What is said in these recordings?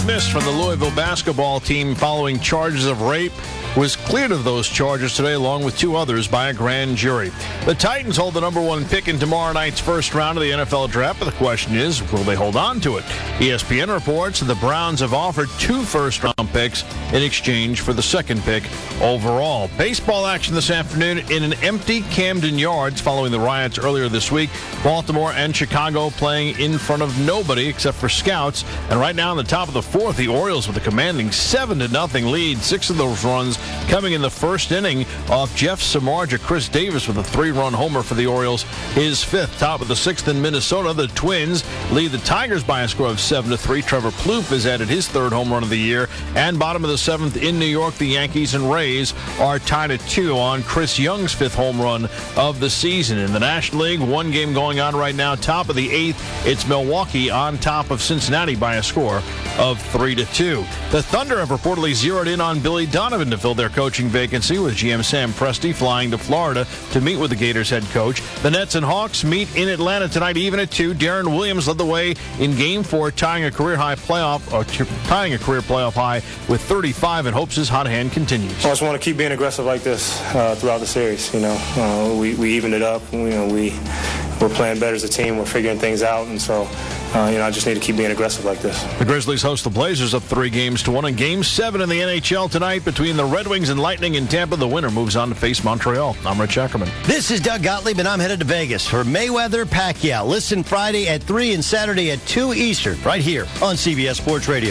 dismissed from the Louisville basketball team following charges of rape, was cleared of those charges today along with two others by a grand jury. The Titans hold the number one pick in tomorrow night's first round of the NFL draft, but the question is, will they hold on to it? ESPN reports the Browns have offered 2 first-round picks in exchange for the second pick overall. Baseball action this afternoon in an empty Camden Yards following the riots earlier this week. Baltimore and Chicago playing in front of nobody except for scouts. And right now in the top of the fourth, the Orioles with a commanding 7-0 lead. 6 of those runs coming in the first inning off Jeff Samardzija. Chris Davis with a 3-run homer for the Orioles, his 5th. Top of the 6th in Minnesota, the Twins lead the Tigers by a score of 7-3. Trevor Plouffe has added his 3rd home run of the year. And bottom of the 7th in New York, the Yankees and Rays are tied at 2 on Chris Young's 5th home run of the season. In the National League, one game going on right now. Top of the 8th, it's Milwaukee on top of Cincinnati by a score of 3-2. The Thunder have reportedly zeroed in on Billy Donovan to fill their coaching vacancy, with GM Sam Presti flying to Florida to meet with the Gators head coach. The Nets and Hawks meet in Atlanta tonight, even at 2. Darren Williams led the way in Game 4, tying a career playoff high with 35, and hopes his hot hand continues. I just want to keep being aggressive like this throughout the series. We evened it up. We're playing better as a team. We're figuring things out, and so I just need to keep being aggressive like this. The Grizzlies host the Blazers up 3-1 in Game 7 in the NHL tonight between the Red Wings and Lightning in Tampa. The winner moves on to face Montreal. I'm Rich Ackerman. This is Doug Gottlieb, and I'm headed to Vegas for Mayweather-Pacquiao. Listen Friday at 3 and Saturday at 2 Eastern, right here on CBS Sports Radio.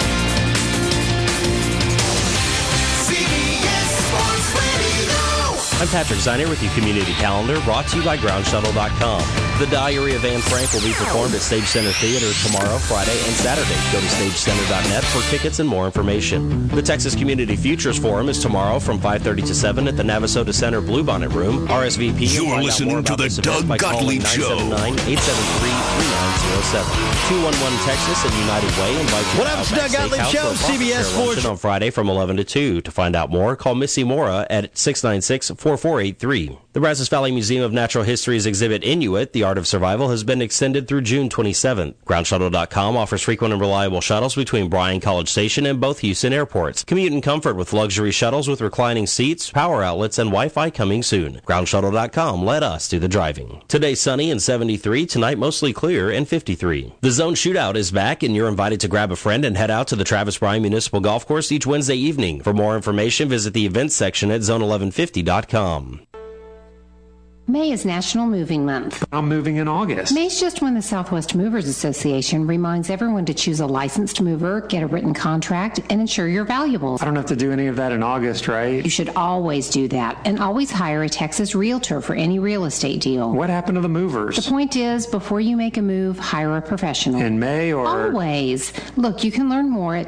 I'm Patrick Ziner with your community calendar, brought to you by GroundShuttle.com. The Diary of Anne Frank will be performed at Stage Center Theater tomorrow, Friday, and Saturday. Go to StageCenter.net for tickets and more information. The Texas Community Futures Forum is tomorrow from 5:30 to 7 at the Navasota Center Bluebonnet Room. RSVP. You're listening to the Doug Gottlieb Show. 979-873-3907. 211 Texas and United Way invite you. What up, it's Doug Gottlieb Show, CBS Sports. On Friday from 11 to 2. To find out more, call Missy Mora at 696-4483. The Brazos Valley Museum of Natural History's exhibit Inuit, The Art of Survival, has been extended through June 27th. GroundShuttle.com offers frequent and reliable shuttles between Bryan College Station and both Houston airports. Commute in comfort with luxury shuttles with reclining seats, power outlets, and Wi-Fi coming soon. GroundShuttle.com, let us do the driving. Today sunny and 73, tonight mostly clear and 53. The Zone Shootout is back, and you're invited to grab a friend and head out to the Travis Bryan Municipal Golf Course each Wednesday evening. For more information, visit the events section at zone1150.com. May is National Moving Month. I'm moving in August. May's just when the Southwest Movers Association reminds everyone to choose a licensed mover, get a written contract, and insure your valuables. I don't have to do any of that in August, right? You should always do that, and always hire a Texas realtor for any real estate deal. What happened to the movers? The point is, before you make a move, hire a professional. In May or? Always. Look, you can learn more at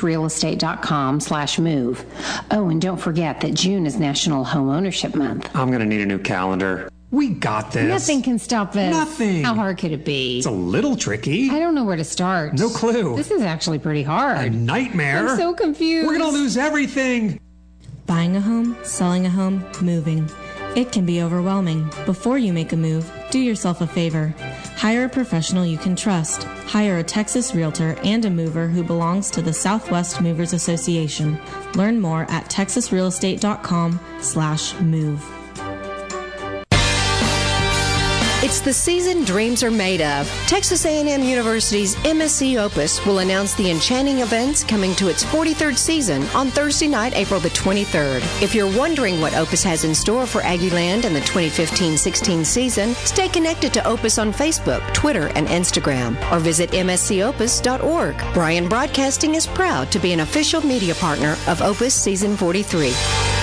texasrealestate.com/move. Oh, and don't forget that June is National Home Ownership Month. I'm going to need a new calendar. We got this. Nothing can stop us. Nothing. How hard could it be? It's a little tricky. I don't know where to start. No clue. This is actually pretty hard. A nightmare. I'm so confused. We're going to lose everything. Buying a home, selling a home, moving. It can be overwhelming. Before you make a move, do yourself a favor. Hire a professional you can trust. Hire a Texas realtor and a mover who belongs to the Southwest Movers Association. Learn more at texasrealestate.com/move. It's the season dreams are made of. Texas A&M University's MSC Opus will announce the enchanting events coming to its 43rd season on Thursday night, April the 23rd. If you're wondering what Opus has in store for Aggieland in the 2015-16 season, stay connected to Opus on Facebook, Twitter, and Instagram, or visit mscopus.org. Bryan Broadcasting is proud to be an official media partner of Opus Season 43.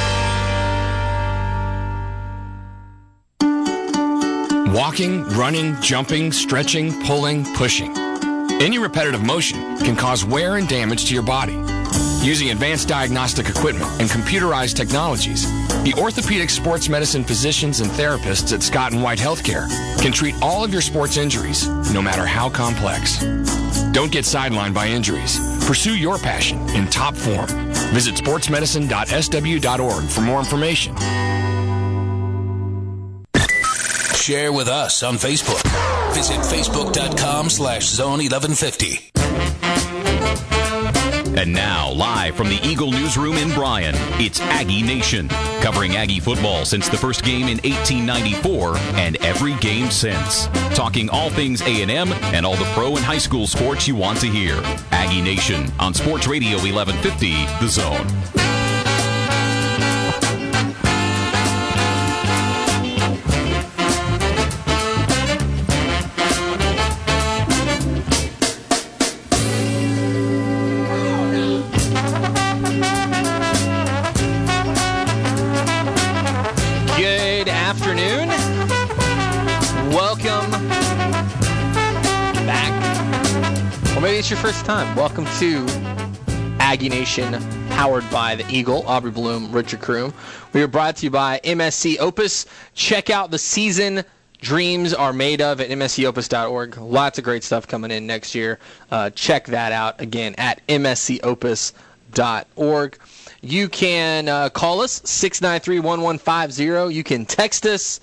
Walking, running, jumping, stretching, pulling, pushing. Any repetitive motion can cause wear and damage to your body. Using advanced diagnostic equipment and computerized technologies, the orthopedic sports medicine physicians and therapists at Scott & White Healthcare can treat all of your sports injuries, no matter how complex. Don't get sidelined by injuries. Pursue your passion in top form. Visit sportsmedicine.sw.org for more information. Share with us on Facebook. Visit facebook.com/zone1150. And now, live from the Eagle Newsroom in Bryan, it's Aggie Nation, covering Aggie football since the first game in 1894 and every game since. Talking all things A&M and all the pro and high school sports you want to hear. Aggie Nation on Sports Radio 1150, The Zone. It's your first time. Welcome to Aggie Nation, powered by the Eagle, Aubrey Bloom, Richard Kroom. We are brought to you by MSC Opus. Check out the season Dreams Are Made Of at mscopus.org. Lots of great stuff coming in next year. Check that out again at mscopus.org. You can call us 693-1150. You can text us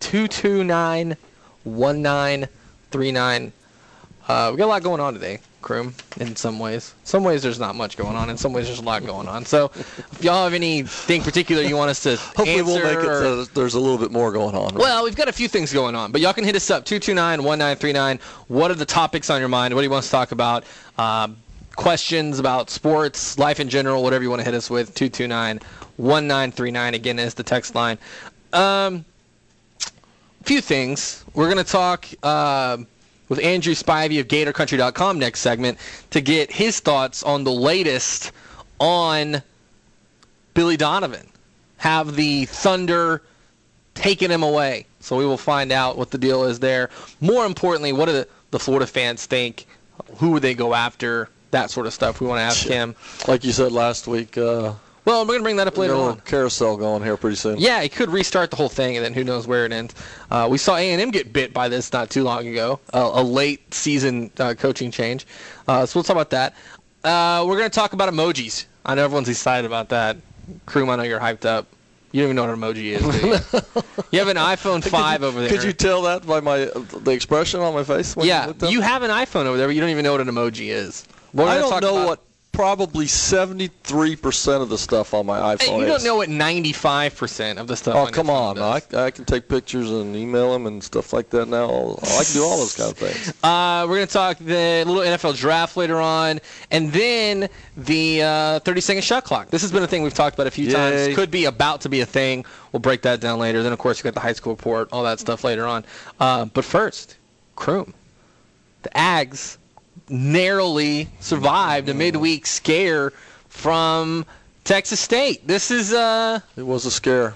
229-1939. We got a lot going on today, Kroom, in some ways. Some ways there's not much going on. In some ways there's a lot going on. So if y'all have anything particular you want us to hopefully answer, we'll make it so there's a little bit more going on. Right? Well, we've got a few things going on, but y'all can hit us up, 229-1939. What are the topics on your mind? What do you want us to talk about? Questions about sports, life in general, whatever you want to hit us with, 229-1939. Again, is the text line. A few things. We're going to talk with Andrew Spivey of GatorCountry.com next segment to get his thoughts on the latest on Billy Donovan. Have the Thunder taken him away? So we will find out what the deal is there. More importantly, what do the Florida fans think? Who would they go after? That sort of stuff we want to ask him. Like you said last week. Well, we're going to bring that up later on. Carousel going here pretty soon. Yeah, it could restart the whole thing, and then who knows where it ends. We saw A&M get bit by this not too long ago, a late season coaching change. So we'll talk about that. We're going to talk about emojis. I know everyone's excited about that. Kroom, I know you're hyped up. You don't even know what an emoji is, do you? You have an iPhone 5 over there. Could you tell that by the expression on my face? Yeah, you have an iPhone over there, but you don't even know what an emoji is. I don't know what probably 73% of the stuff on my iPhone You don't know what 95% of the stuff on your come phone on. does. I can take pictures and email them and stuff like that now. I can do all those kind of things. We're going to talk the little NFL draft later on, and then the 30-second shot clock. This has been a thing we've talked about a few times. Could be about to be a thing. We'll break that down later. Then, of course, you got the high school report, all that stuff later on. But first, Kroom, the Ags narrowly survived a midweek scare from Texas State. This is it was a scare.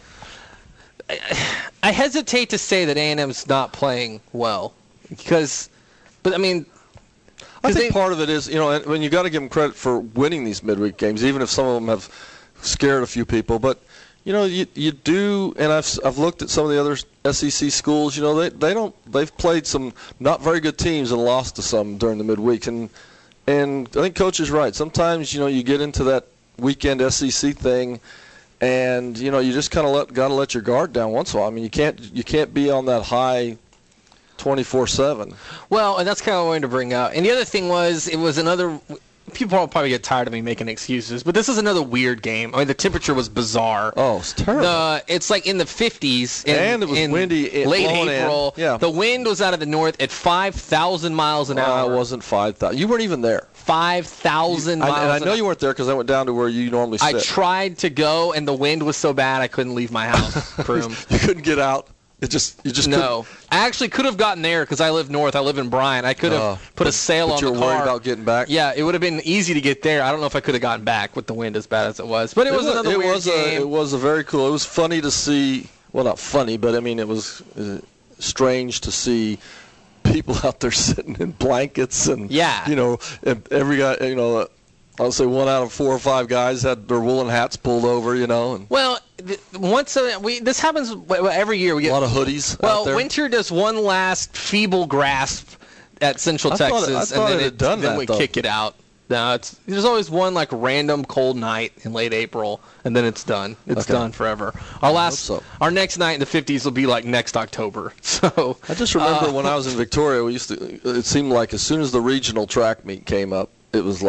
I hesitate to say that A&M's not playing well but I mean, I think part of it is, when you got to give them credit for winning these midweek games, even if some of them have scared a few people. But you do, and I've looked at some of the other SEC schools. They've played some not very good teams and lost to some during the midweek, and I think Coach is right. Sometimes you get into that weekend SEC thing, and you just kind of got to let your guard down once in a while. I mean, you can't be on that high 24/7. Well, and that's kind of what I wanted to bring up. And the other thing was, it was another. People will probably get tired of me making excuses, but this is another weird game. I mean, the temperature was bizarre. Oh, it's terrible. It's like in the 50s. And it was windy. Late April. Yeah. The wind was out of the north at 5,000 miles an hour. It wasn't 5,000. You weren't even there. 5,000 miles an hour. And I know you weren't there because I went down to where you normally sit. I tried to go, and the wind was so bad I couldn't leave my house. You couldn't get out? You just no. Couldn't. I actually could have gotten there because I live north. I live in Bryan. I could have put a sail on the car. But you were worried about getting back? Yeah, it would have been easy to get there. I don't know if I could have gotten back with the wind as bad as it was. But it was another weird game. It was a very cool. It was funny to see. Well, not funny, but I mean, it was strange to see people out there sitting in blankets and and every guy, I'll say 1 out of 4 or 5 guys had their woolen hats pulled over, And well, this happens every year. We get a lot of hoodies. Well, out there. winter does one last feeble grasp at Central Texas, and then we kick it out. No, there's always one random cold night in late April, and then it's done. It's done forever. Our next night in the 50s will be next October. So I just remember when I was in Victoria, it seemed like as soon as the regional track meet came up, it was like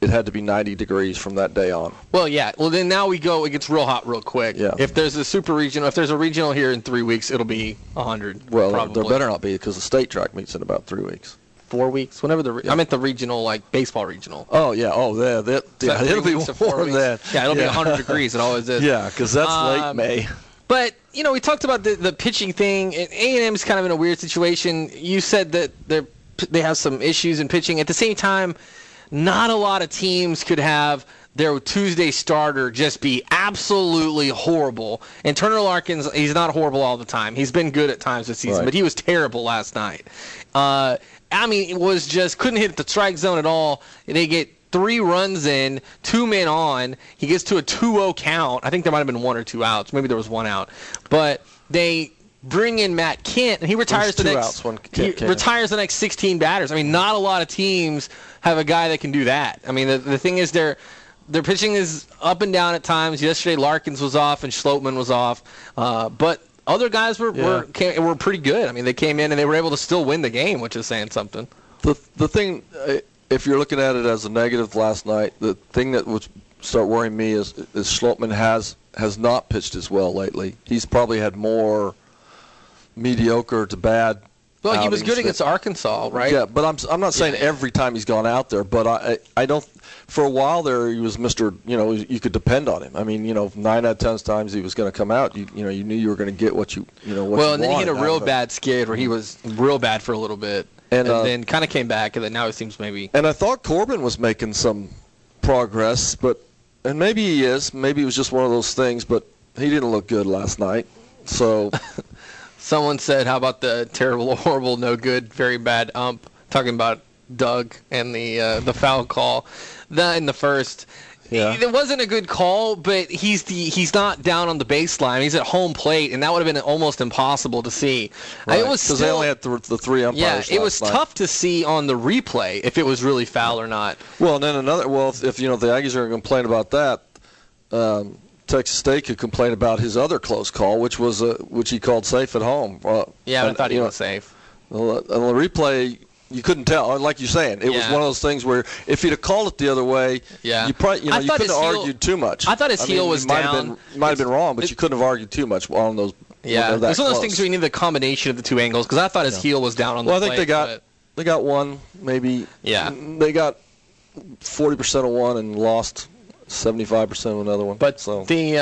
it had to be 90 degrees from that day on. Well, yeah. Well, then now it gets real hot real quick. Yeah. If there's a super regional, if there's a regional here in 3 weeks, it'll be 100. Well, probably. there better not be because the state track meets in about 3 weeks. 4 weeks, whenever I meant the regional, like baseball regional. Oh yeah, it'll be more than that. Yeah, it'll be 100 degrees. It always is. Yeah, because that's late May. But we talked about the pitching thing. A&M is kind of in a weird situation. You said that they have some issues in pitching. At the same time, not a lot of teams could have their Tuesday starter just be absolutely horrible. And Turner Larkins, he's not horrible all the time. He's been good at times this season, but he was terrible last night. It was just couldn't hit the strike zone at all. They get 3 runs in, 2 men on. He gets to a 2-0 count. I think there might have been 1 or 2 outs. Maybe there was 1 out. But they bring in Matt Kent, and he retires retires the next 16 batters. Not a lot of teams have a guy that can do that. The thing is their pitching is up and down at times. Yesterday Larkins was off and Schlotman was off, but other guys were pretty good. They came in and they were able to still win the game, which is saying something. The thing, if you're looking at it as a negative last night, the thing that would start worrying me is Schlotman has not pitched as well lately. He's probably had more mediocre to bad. Well, he was good against Arkansas, right? Yeah, but I'm not saying every time he's gone out there, but I don't. For a while there, he was Mr. You could depend on him. 9 out of 10 times he was going to come out. You knew you were going to get what you Well, and then he had a real bad skid where he was real bad for a little bit, and then kind of came back, and then now it seems maybe. And I thought Corbin was making some progress, and maybe he is. Maybe it was just one of those things, but he didn't look good last night. So. Someone said, how about the terrible, horrible, no good, very bad ump, talking about Doug and the foul call in the first. Yeah. It wasn't a good call, but he's not down on the baseline. He's at home plate, and that would have been almost impossible to see. Right. It was because they only had the 3 umpires. Yeah, it was tough to see on the replay if it was really foul or not. Well, and then if the Aggies are going to complain about that, Texas State could complain about his other close call, which he called safe at home. I thought he was safe. On the replay, you couldn't tell. Like you're saying, it was one of those things where if he'd have called it the other way, you probably you couldn't have argued too much. I thought his heel was down. Might have been wrong, but you couldn't have argued too much on those. Yeah, it's one of those things where you need the combination of the 2 angles because I thought his heel was down on the plate. Well, I think they got one, maybe. Yeah. They got 40% of one and lost 75% of another one. But they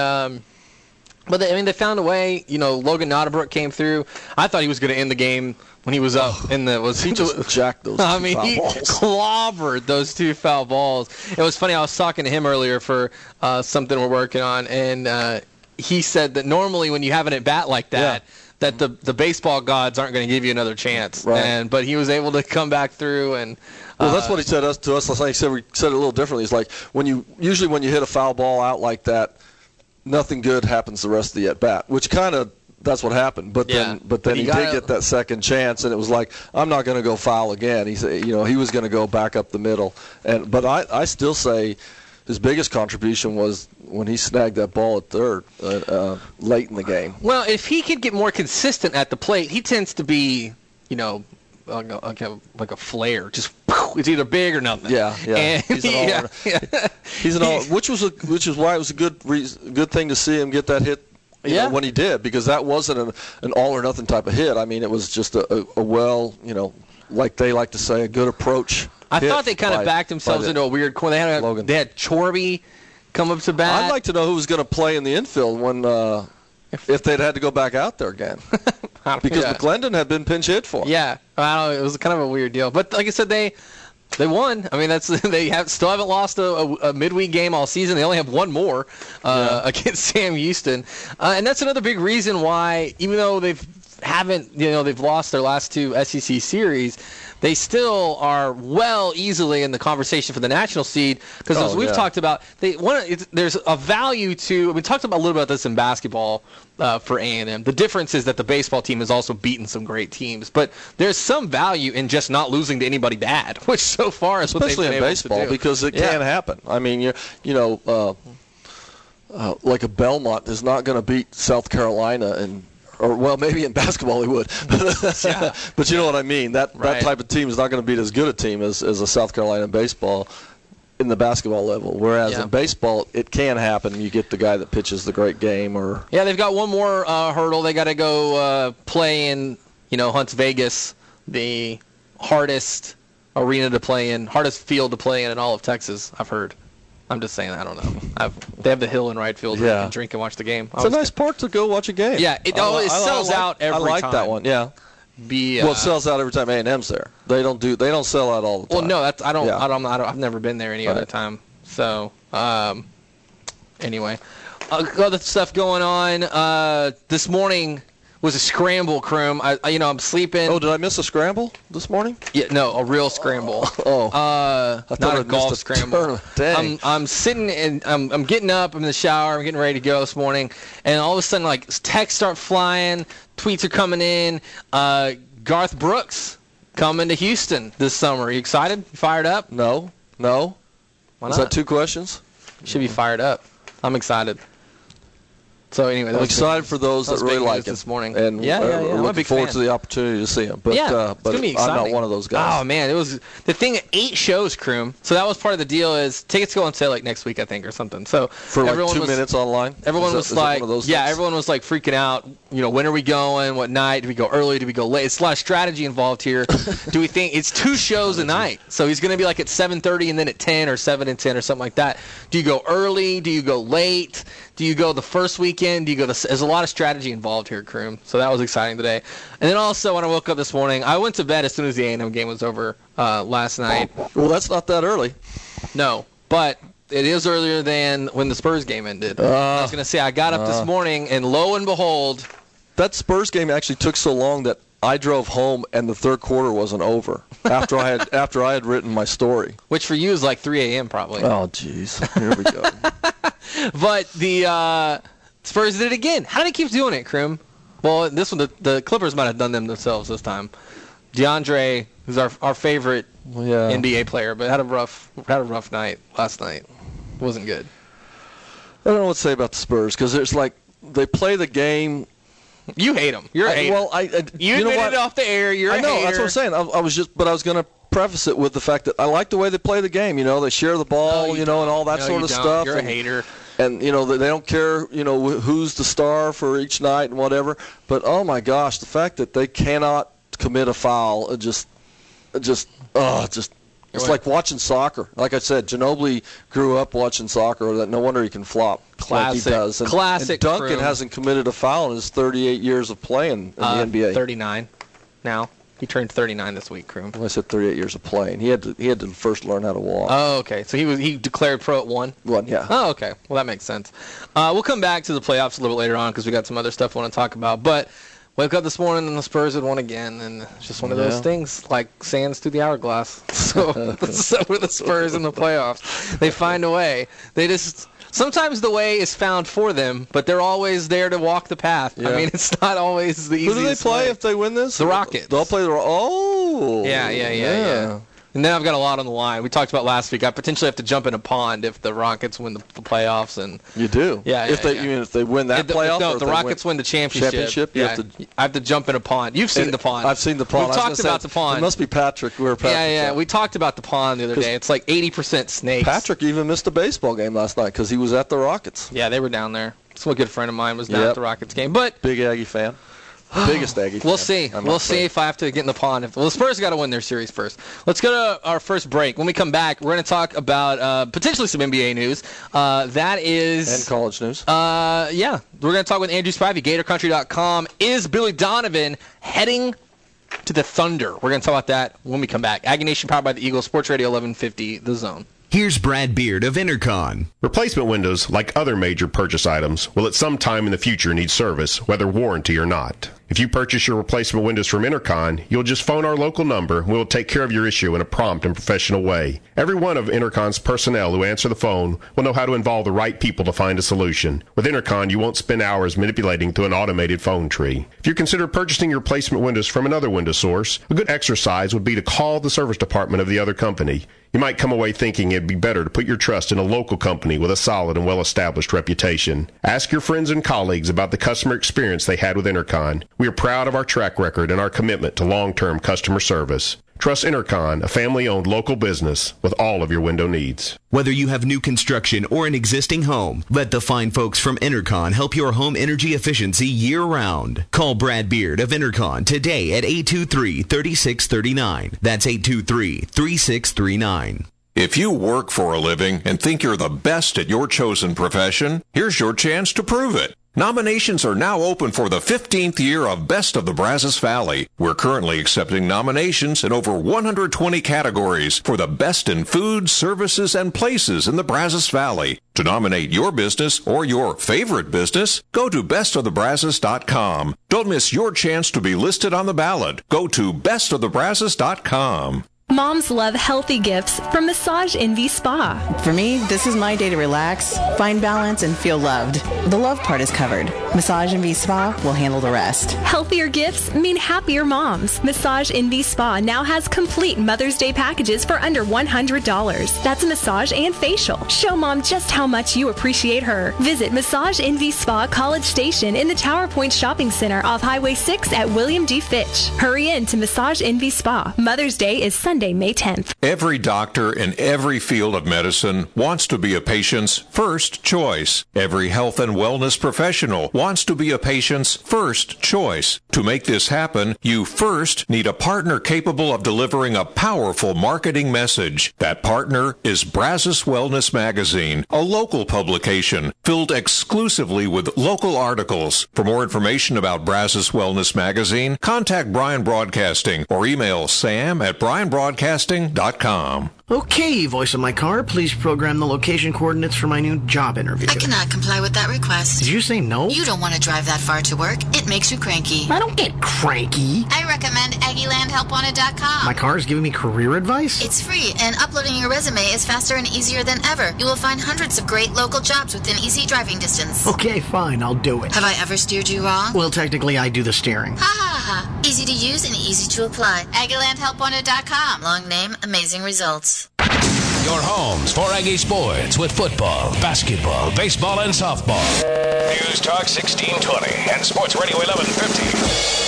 found a way. Logan Notabrook came through. I thought he was going to end the game when he was up he just jacked those. Foul he balls. Clobbered those 2 foul balls. It was funny. I was talking to him earlier for something we're working on, and he said that normally when you have an at bat like that. Yeah. That the baseball gods aren't going to give you another chance, right. But he was able to come back through and. Well, that's what he said to us last night. He said we said it a little differently. It's like when you hit a foul ball out like that, nothing good happens the rest of the at bat, which kind of that's what happened. But then he did get that second chance, and it was like I'm not going to go foul again. He said he was going to go back up the middle, but I still say his biggest contribution was when he snagged that ball at third late in the game. Well, if he could get more consistent at the plate, he tends to be like a flare, just it's either big or nothing. Yeah. And he's an all. Which is why it was a good thing to see him get that hit. When he did, because that wasn't an all or nothing type of hit. It was just a well, like they like to say, a good approch. I thought they kind of backed themselves into a weird corner. They had Chorby come up to bat. I'd like to know who was going to play in the infield when if they'd had to go back out there again. Because McClendon had been pinch hit for him. Yeah, I don't know. It was kind of a weird deal. But like I said, they won. They still haven't lost a midweek game all season. They only have one more against Sam Houston, and that's another big reason why, even though they've lost their last 2 SEC series, they still are easily in the conversation for the national seed because as we've talked about, there's a value to. We talked about a little bit about this in basketball for A&M. The difference is that the baseball team has also beaten some great teams, but there's some value in just not losing to anybody bad, which so far is especially what they've been in baseball able to do. Because it can happen. Like a Belmont is not going to beat South Carolina or maybe in basketball they would, but you know what I mean. That type of team is not going to beat as good a team as a South Carolina in baseball. in the basketball level, whereas in baseball, it can happen. You get the guy that pitches the great game, or they've got one more hurdle. They got to go play in, Hunts Vegas, the hardest arena to play in, hardest field to play in all of Texas. I've heard. I'm just saying, I don't know. They have the hill in right field where you can drink and watch the game. It's a nice park to go watch a game. Yeah, it sells out every time. I like that one. Yeah. It sells out every time A&M's there. They don't sell out all the time. Well, no, I've never been there any other time. So, anyway, other stuff going on. This morning was a scramble, Kroom. I'm sleeping. Oh, did I miss a scramble this morning? Yeah, no, a real scramble. Not a golf scramble. Dang. I'm sitting and I'm getting up. I'm in the shower. I'm getting ready to go this morning, and all of a sudden, like, texts start flying. Tweets are coming in. Garth Brooks coming to Houston this summer. Are you excited? You fired up? No. Why not? Is that two questions? You should be fired up. I'm excited. So anyway, I'm excited for those that really like it this morning. And I'm looking forward to the opportunity to see them. But, it's gonna be exciting. I'm not one of those guys. Oh man, it was the thing. 8 shows, Kroom. So that was part of the deal. Is tickets go on sale like next week, I think, or something. So for like 2 minutes online. Everyone was like, everyone was like freaking out. When are we going? What night? Do we go early? Do we go late? It's a lot of strategy involved here. Do we think it's 2 shows a night? So he's going to be like at 7:30 and then at 10 or 7 and 10 or something like that. Do you go early? Do you go late? Do you go the first weekend? Do you go there's a lot of strategy involved here, Kroom. So that was exciting today. And then also when I woke up this morning, I went to bed as soon as the A&M game was over last night. Well, that's not that early. No, but it is earlier than when the Spurs game ended. I was going to say, I got up this morning, and lo and behold, that Spurs game actually took so long that I drove home and the third quarter wasn't over after I had written my story. Which for you is like 3 a.m. probably. Oh, jeez. Here we go. But the Spurs did it again. How do they keep doing it, Kroom? Well, this one, the Clippers might have done them themselves this time. DeAndre, who's our favorite NBA player, but had a rough night last night. It wasn't good. I don't know what to say about the Spurs because there's like they play the game. You hate them. You're a hater. Well, you admitted it off the air. You're a hater. I know. That's what I'm saying. I was going to preface it with the fact that I like the way they play the game. They share the ball, and all that sort of stuff. You're a hater. And, they don't care, who's the star for each night and whatever. But, oh, my gosh, the fact that they cannot commit a foul, it's like watching soccer. Like I said, Ginobili grew up watching soccer. No wonder he can flop like he does. Classic. And Duncan hasn't committed a foul in his 38 years of playing in the NBA. 39 now. He turned 39 this week, Kroom. Well, I said 38 years of playing. He had to first learn how to walk. Oh, okay. So he declared pro at 1? 1, yeah. Oh, okay. Well, that makes sense. We'll come back to the playoffs a little bit later on because we got some other stuff we want to talk about. But wake up this morning and the Spurs had won again, and it's just one of those things like sands through the hourglass. So with the Spurs in the playoffs, they find a way. They just. Sometimes the way is found for them, but they're always there to walk the path. Yeah. I mean, it's not always the easiest. Who do they play way. If they win this? The Rockets. They'll play the Yeah. And then I've got a lot on the line. We talked about last week. I potentially have to jump in a pond if the Rockets win the playoffs. And you do? Yeah. You mean if they win that playoff? No, if the Rockets win the championship. I have to jump in a pond. You've seen the pond. I've seen the pond. We talked about the pond. It must be Patrick. Yeah. We talked about the pond the other day. It's like 80% snakes. Patrick even missed a baseball game last night because he was at the Rockets. Yeah, they were down there. So a good friend of mine was down at the Rockets game. But big Aggie fan. Biggest Aggie fan. We'll see. We'll see if I have to get in the pond. The Spurs got to win their series first. Let's go to our first break. When we come back, we're going to talk about potentially some NBA news. That is... And college news. We're going to talk with Andrew Spivey, GatorCountry.com. Is Billy Donovan heading to the Thunder? We're going to talk about that when we come back. Aggie Nation powered by the Eagles, Sports Radio 1150, The Zone. Here's Brad Beard of Intercon. Replacement windows, like other major purchase items, will at some time in the future need service, whether warranty or not. If you purchase your replacement windows from Intercon, you'll just phone our local number and we'll take care of your issue in a prompt and professional way. Every one of Intercon's personnel who answer the phone will know how to involve the right people to find a solution. With Intercon, you won't spend hours manipulating through an automated phone tree. If you consider purchasing your replacement windows from another window source, a good exercise would be to call the service department of the other company. You might come away thinking it'd be better to put your trust in a local company with a solid and well-established reputation. Ask your friends and colleagues about the customer experience they had with Intercon. We are proud of our track record and our commitment to long-term customer service. Trust Intercon, a family-owned local business, with all of your window needs. Whether you have new construction or an existing home, let the fine folks from Intercon help your home energy efficiency year-round. Call Brad Beard of Intercon today at 823-3639. That's 823-3639. If you work for a living and think you're the best at your chosen profession, here's your chance to prove it. Nominations are now open for the 15th year of Best of the Brazos Valley. We're currently accepting nominations in over 120 categories for the best in food, services, and places in the Brazos Valley. To nominate your business or your favorite business, go to bestofthebrazos.com. Don't miss your chance to be listed on the ballot. Go to bestofthebrazos.com. Moms love healthy gifts from Massage Envy Spa. For me, this is my day to relax, find balance, and feel loved. The love part is covered. Massage Envy Spa will handle the rest. Healthier gifts mean happier moms. Massage Envy Spa now has complete Mother's Day packages for under $100. That's a massage and facial. Show mom just how much you appreciate her. Visit Massage Envy Spa College Station in the Tower Point Shopping Center off Highway 6 at William D. Fitch. Hurry in to Massage Envy Spa. Mother's Day is Sunday, May 10th. Every doctor in every field of medicine wants to be a patient's first choice. Every health and wellness professional wants to be a patient's first choice. To make this happen, you first need a partner capable of delivering a powerful marketing message. That partner is Brazos Wellness Magazine, a local publication filled exclusively with local articles. For more information about Brazos Wellness Magazine, contact Bryan Broadcasting or email sam@bryanbroadcasting.com. Okay, voice of my car, please program the location coordinates for my new job interview. I cannot comply with that request. Did you say no? You don't want to drive that far to work. It makes you cranky. I don't get cranky. I recommend AggielandHelpWanted.com. My car is giving me career advice? It's free, and uploading your resume is faster and easier than ever. You will find hundreds of great local jobs within easy driving distance. Okay, fine, I'll do it. Have I ever steered you wrong? Well, technically, I do the steering. Ha ha ha. Easy to use and easy to apply. AggielandHelpWanted.com. Long name, amazing results. Your homes for Aggie sports with football, basketball, baseball, and softball. News Talk 1620 and Sports Radio 1150.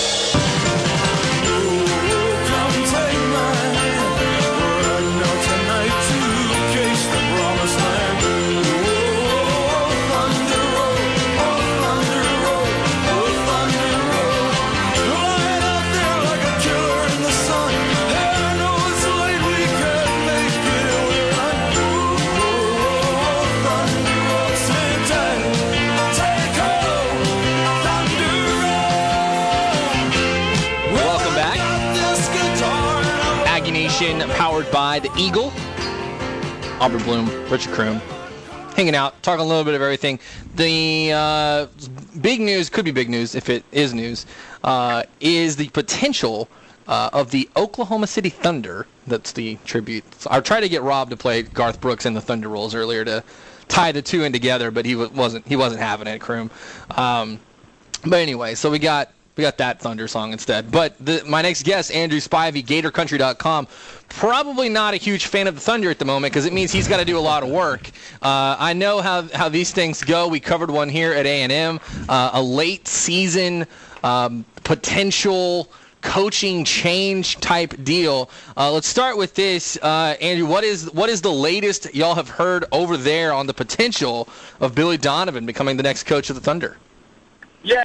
Powered by the Eagle. Aubrey Bloom, Richard Kroom, hanging out, talking a little bit of everything. The big news, could be big news if it is news, is the potential of the Oklahoma City Thunder. That's the tribute. So I tried to get Rob to play Garth Brooks in the Thunder Rolls earlier to tie the two in together, but he wasn't having it, Kroom. But anyway, so we got that Thunder song instead. But my next guest, Andrew Spivey, GatorCountry.com, probably not a huge fan of the Thunder at the moment because it means he's got to do a lot of work. I know how these things go. We covered one here at A&M, a late season potential coaching change type deal. Let's start with this, Andrew. What is the latest y'all have heard over there on the potential of Billy Donovan becoming the next coach of the Thunder? Yeah,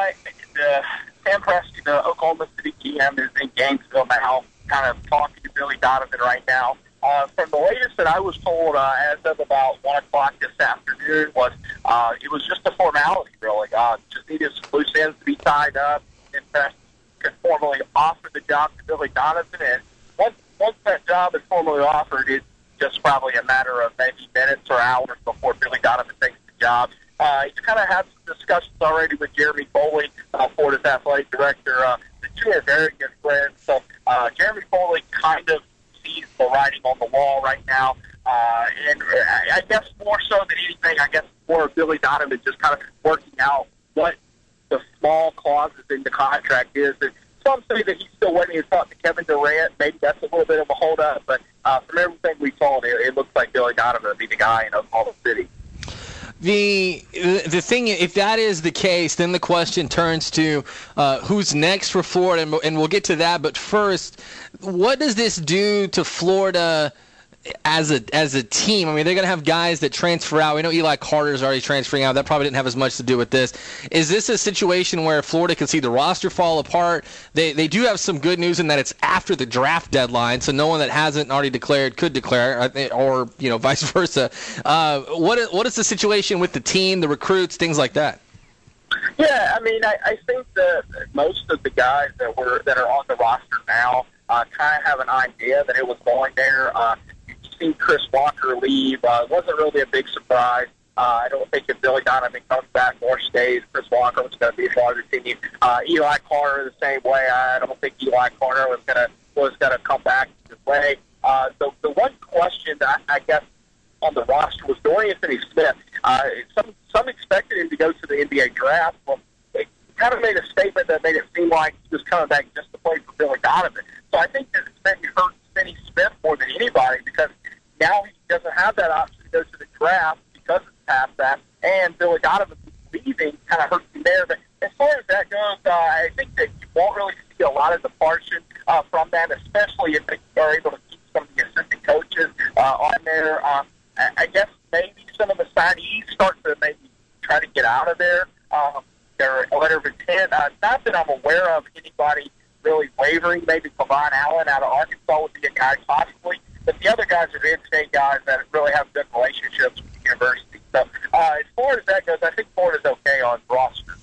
Sam Preston, Oklahoma City GM, is in Gainesville now, kind of talking to Billy Donovan right now. From the latest that I was told as of about 1 o'clock this afternoon was it was just a formality, really. Just needed some loose ends to be tied up, and Preston could formally offer the job to Billy Donovan. And once that job is formally offered, it's just probably a matter of maybe minutes or hours before Billy Donovan takes the job. He's kind of had some discussions already with Jeremy Foley, Florida's athletic director. The two are very good friends. So Jeremy Foley kind of sees the writing on the wall right now. And I guess more so than anything, more of Billy Donovan just kind of working out what the small clauses in the contract is. And some say that he's still waiting to talk to Kevin Durant. Maybe that's a little bit of a hold-up. But from everything we told, it looks like Billy Donovan would be the guy in Oklahoma City. The thing, if that is the case, then the question turns to who's next for Florida, and we'll get to that. But first, what does this do to Florida as a team? I mean, they're going to have guys that transfer out. We know Eli Carter's already transferring out. That probably didn't have as much to do with this. Is this a situation where Florida can see the roster fall apart? They do have some good news in that it's after the draft deadline, so no one that hasn't already declared could declare, or vice versa. What is the situation with the team, the recruits, things like that? Yeah, I mean, I think that most of the guys that are on the roster now kind of have an idea that it was going there. Seen Chris Walker leave. It wasn't really a big surprise. I don't think if Billy Donovan comes back or stays, Chris Walker was going to be a part of the team. Eli Carter the same way. I don't think Eli Carter was going to come back this way. The one question that I guess on the roster was Dorian Finney-Smith. Some expected him to go to the NBA draft. Well, they kind of made a statement that made it seem like he was coming back just to play for Billy Donovan. So I think that it's maybe hurt Finney-Smith more than anybody, because now he doesn't have that option to go to the draft because it's past that, and Billy Donovan leaving kind of hurts him there. But as far as that goes, I think that you won't really see a lot of departure from that, especially if they are able to keep some of the assistant coaches on there. I guess maybe some of the signees start to maybe try to get out of there. Their letter of intent. Not that I'm aware of anybody really wavering. Maybe Kevon Allen out of Arkansas would be a guy possibly. But the other guys are in-state guys that really have good relationships with the university. So as far as that goes, I think Florida's okay on rosters.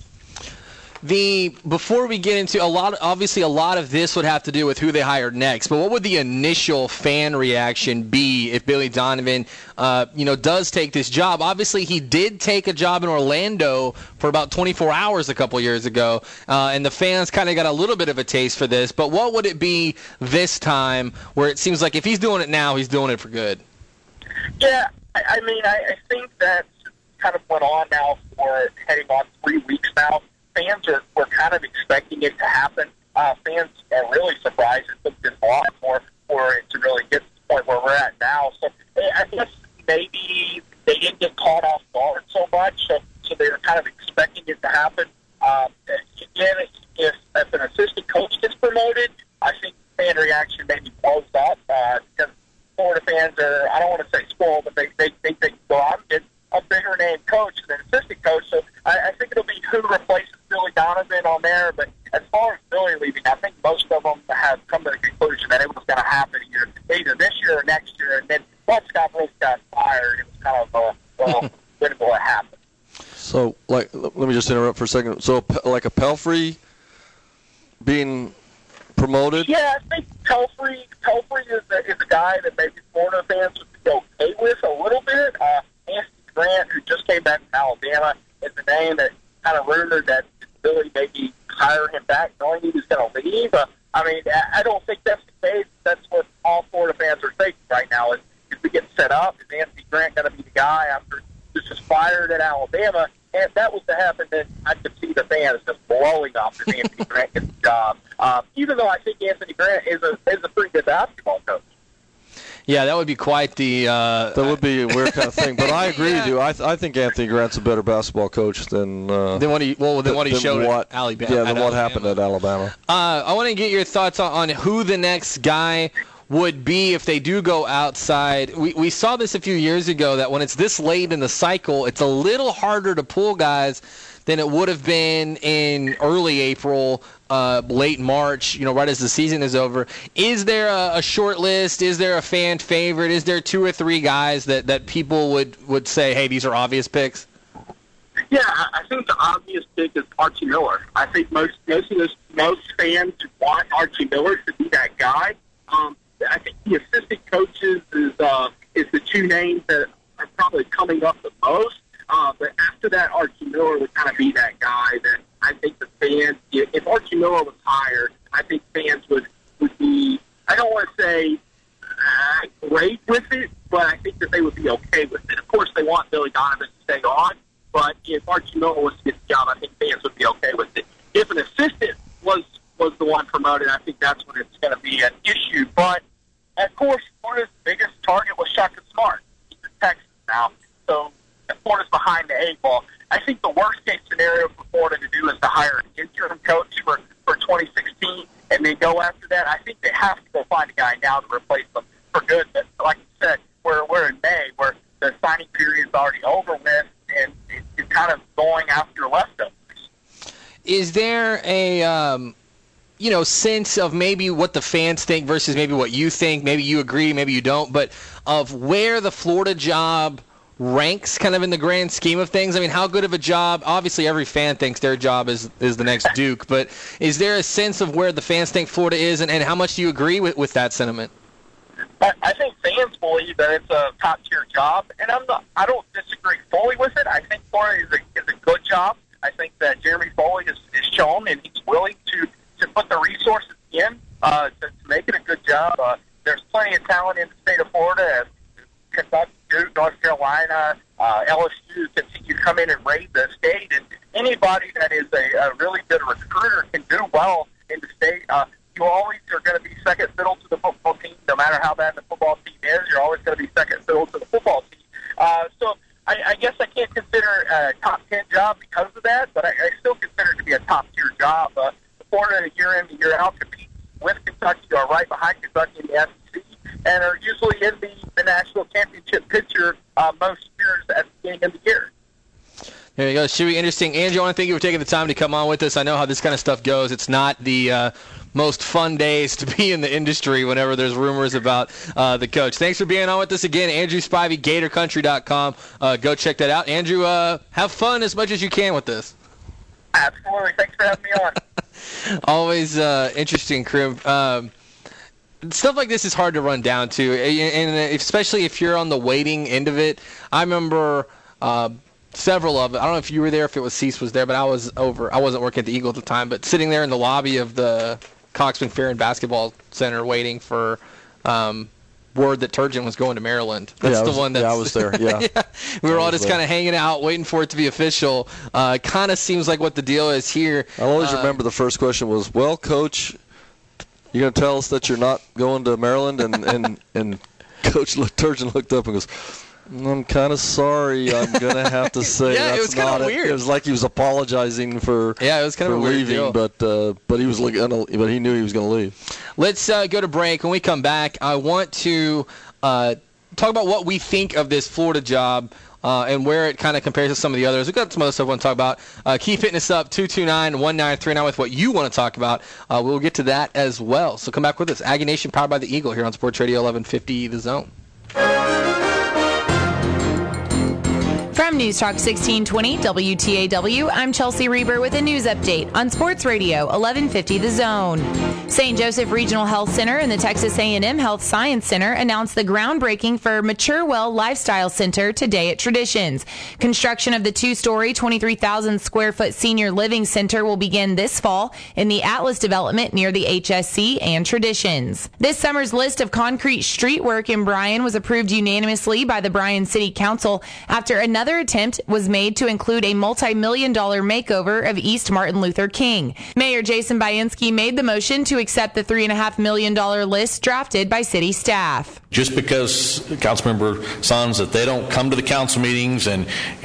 Before we get into obviously a lot of this would have to do with who they hired next, but what would the initial fan reaction be if Billy Donovan, does take this job? Obviously, he did take a job in Orlando for about 24 hours a couple years ago, and the fans kind of got a little bit of a taste for this. But what would it be this time, where it seems like if he's doing it now, he's doing it for good? Yeah, I mean, I think that's kind of went on now for heading on 3 weeks now. Fans were kind of expecting it to happen. Fans are really surprised it took this long for it to really get to the point where we're at now. So I guess maybe they didn't get caught off guard so much, so they were kind of expecting it to happen. Again, if an assistant coach gets promoted, I think fan reaction maybe blows up because Florida fans are, I don't want to say spoiled, but they think they can go out and get a bigger name coach than assistant coach. So I think it'll be who replaces Billy Donovan on there. But as far as Billy leaving, I think most of them have come to the conclusion that it was going to happen either this year or next year. And then once Scott Brooks got fired, it was kind of when will it happen? So, let me just interrupt for a second. So, like a Pelfrey being promoted? Yeah, I think Pelfrey is a guy that maybe Florida fans would be okay with a little bit. Anthony Grant, who just came back from Alabama, is the name that kind of rumored that Billy maybe hire him back knowing he was going to leave. I mean, I don't think that's the case. That's what all Florida fans are thinking right now. Is we get set up, is Anthony Grant going to be the guy after he was fired at Alabama? And if that was to happen, then I could see the fans just blowing up if Anthony Grant gets the job. Even though I think Anthony Grant is a pretty good basketball coach. Yeah, that would be quite the... that would be a weird kind of thing. But I agree with you. I think Anthony Grant's a better basketball coach than what he showed at Alabama. Yeah, than what happened at Alabama. I want to get your thoughts on who the next guy would be if they do go outside. We saw this a few years ago, that when it's this late in the cycle, it's a little harder to pull guys than it would have been in early April, late March, right as the season is over. Is there a short list? Is there a fan favorite? Is there 2 or 3 guys that people would say, hey, these are obvious picks? Yeah, I think the obvious pick is Archie Miller. I think most fans want Archie Miller to be that guy. I think the assistant coaches is the 2 names that are probably coming up the most. But after that, Archie Miller would kind of be that guy that I think the fans, if Archie Miller was hired, I think fans would be, I don't want to say great with it, but I think that they would be okay with it. Of course, they want Billy Donovan to stay on, but if Archie Miller was to get the job, I think fans would be okay with it. If an assistant was the one promoted, I think that's when it's going to be an issue. But, of course, Florida's biggest target was Shaka Smart. He's in Texas now. So Florida's behind the 8 ball. I think the worst-case scenario for Florida to do is to hire an interim coach for 2016 and then go after that. I think they have to go find a guy now to replace them for good. But like you said, we're in May where the signing period is already over with, and it's kind of going after leftovers. Is there a sense of maybe what the fans think versus maybe what you think? Maybe you agree, maybe you don't, but of where the Florida job ranks kind of in the grand scheme of things? I mean, how good of a job? Obviously, every fan thinks their job is the next Duke, but is there a sense of where the fans think Florida is, and how much do you agree with that sentiment? I think fans believe that it's a top-tier job, and I don't disagree fully with it. I think Florida is a good job. I think that Jeremy Foley has shown, and he's willing to put the resources in to make it a good job. There's plenty of talent in the state of Florida. Kentucky, Duke, North Carolina, LSU continue to come in and raid the state. And anybody that is a really good recruiter can do well in the state. You always are going to be second fiddle to the football team, no matter how bad the football team is. You're always going to be second fiddle to the football team. So I guess I can't consider a top 10 job because of that, but I still consider it to be a top-tier job. Florida, year in and year out, competes with Kentucky, or right behind Kentucky in the SEC, and are usually in the national championship picture most years at the beginning of the year. There you go. Should be interesting. Andrew, I want to thank you for taking the time to come on with us. I know how this kind of stuff goes. It's not the most fun days to be in the industry whenever there's rumors about the coach. Thanks for being on with us again. Andrew Spivey, GatorCountry.com. Go check that out. Andrew, have fun as much as you can with this. Absolutely. Thanks for having me on. Always interesting, Crim. Stuff like this is hard to run down to, and especially if you're on the waiting end of it. I remember several of it. I don't know if you were there, if it was Cease was there, but I wasn't working at the Eagle at the time, but sitting there in the lobby of the Cox McFerrin Basketball Center waiting for word that Turgeon was going to Maryland. That's the one that I was there. Yeah, yeah. We were all just kind of hanging out, waiting for it to be official. Kind of seems like what the deal is here. I'll always remember the first question was, "Well, Coach, you going to tell us that you're not going to Maryland?" And Coach Turgeon looked up and goes, "I'm kind of sorry. I'm going to have to say yeah, that's it was kind of weird. It was like he was apologizing for it was kind of a weird leaving, deal. but he was but he knew he was going to leave." Let's go to break. When we come back, I want to talk about what we think of this Florida job and where it kind of compares to some of the others. We've got some other stuff I want to talk about. Keep hitting us up, 229-1939 with what you want to talk about. We'll get to that as well. So come back with us. Aggie Nation powered by the Eagle here on Sports Radio 1150 The Zone. From News Talk 1620 WTAW, I'm Chelsea Reber with a news update on Sports Radio 1150 The Zone. St. Joseph Regional Health Center and the Texas A&M Health Science Center announced the groundbreaking for Mature Well Lifestyle Center today at Traditions. Construction of the two-story, 23,000 square foot senior living center will begin this fall in the Atlas development near the HSC and Traditions. This summer's list of concrete street work in Bryan was approved unanimously by the Bryan City Council after another attempt was made to include a multi-million-dollar makeover of East Martin Luther King. Mayor Jason Bainski made the motion to accept the $3.5 million list drafted by city staff. Just because Councilmember signs that they don't come to the council meetings and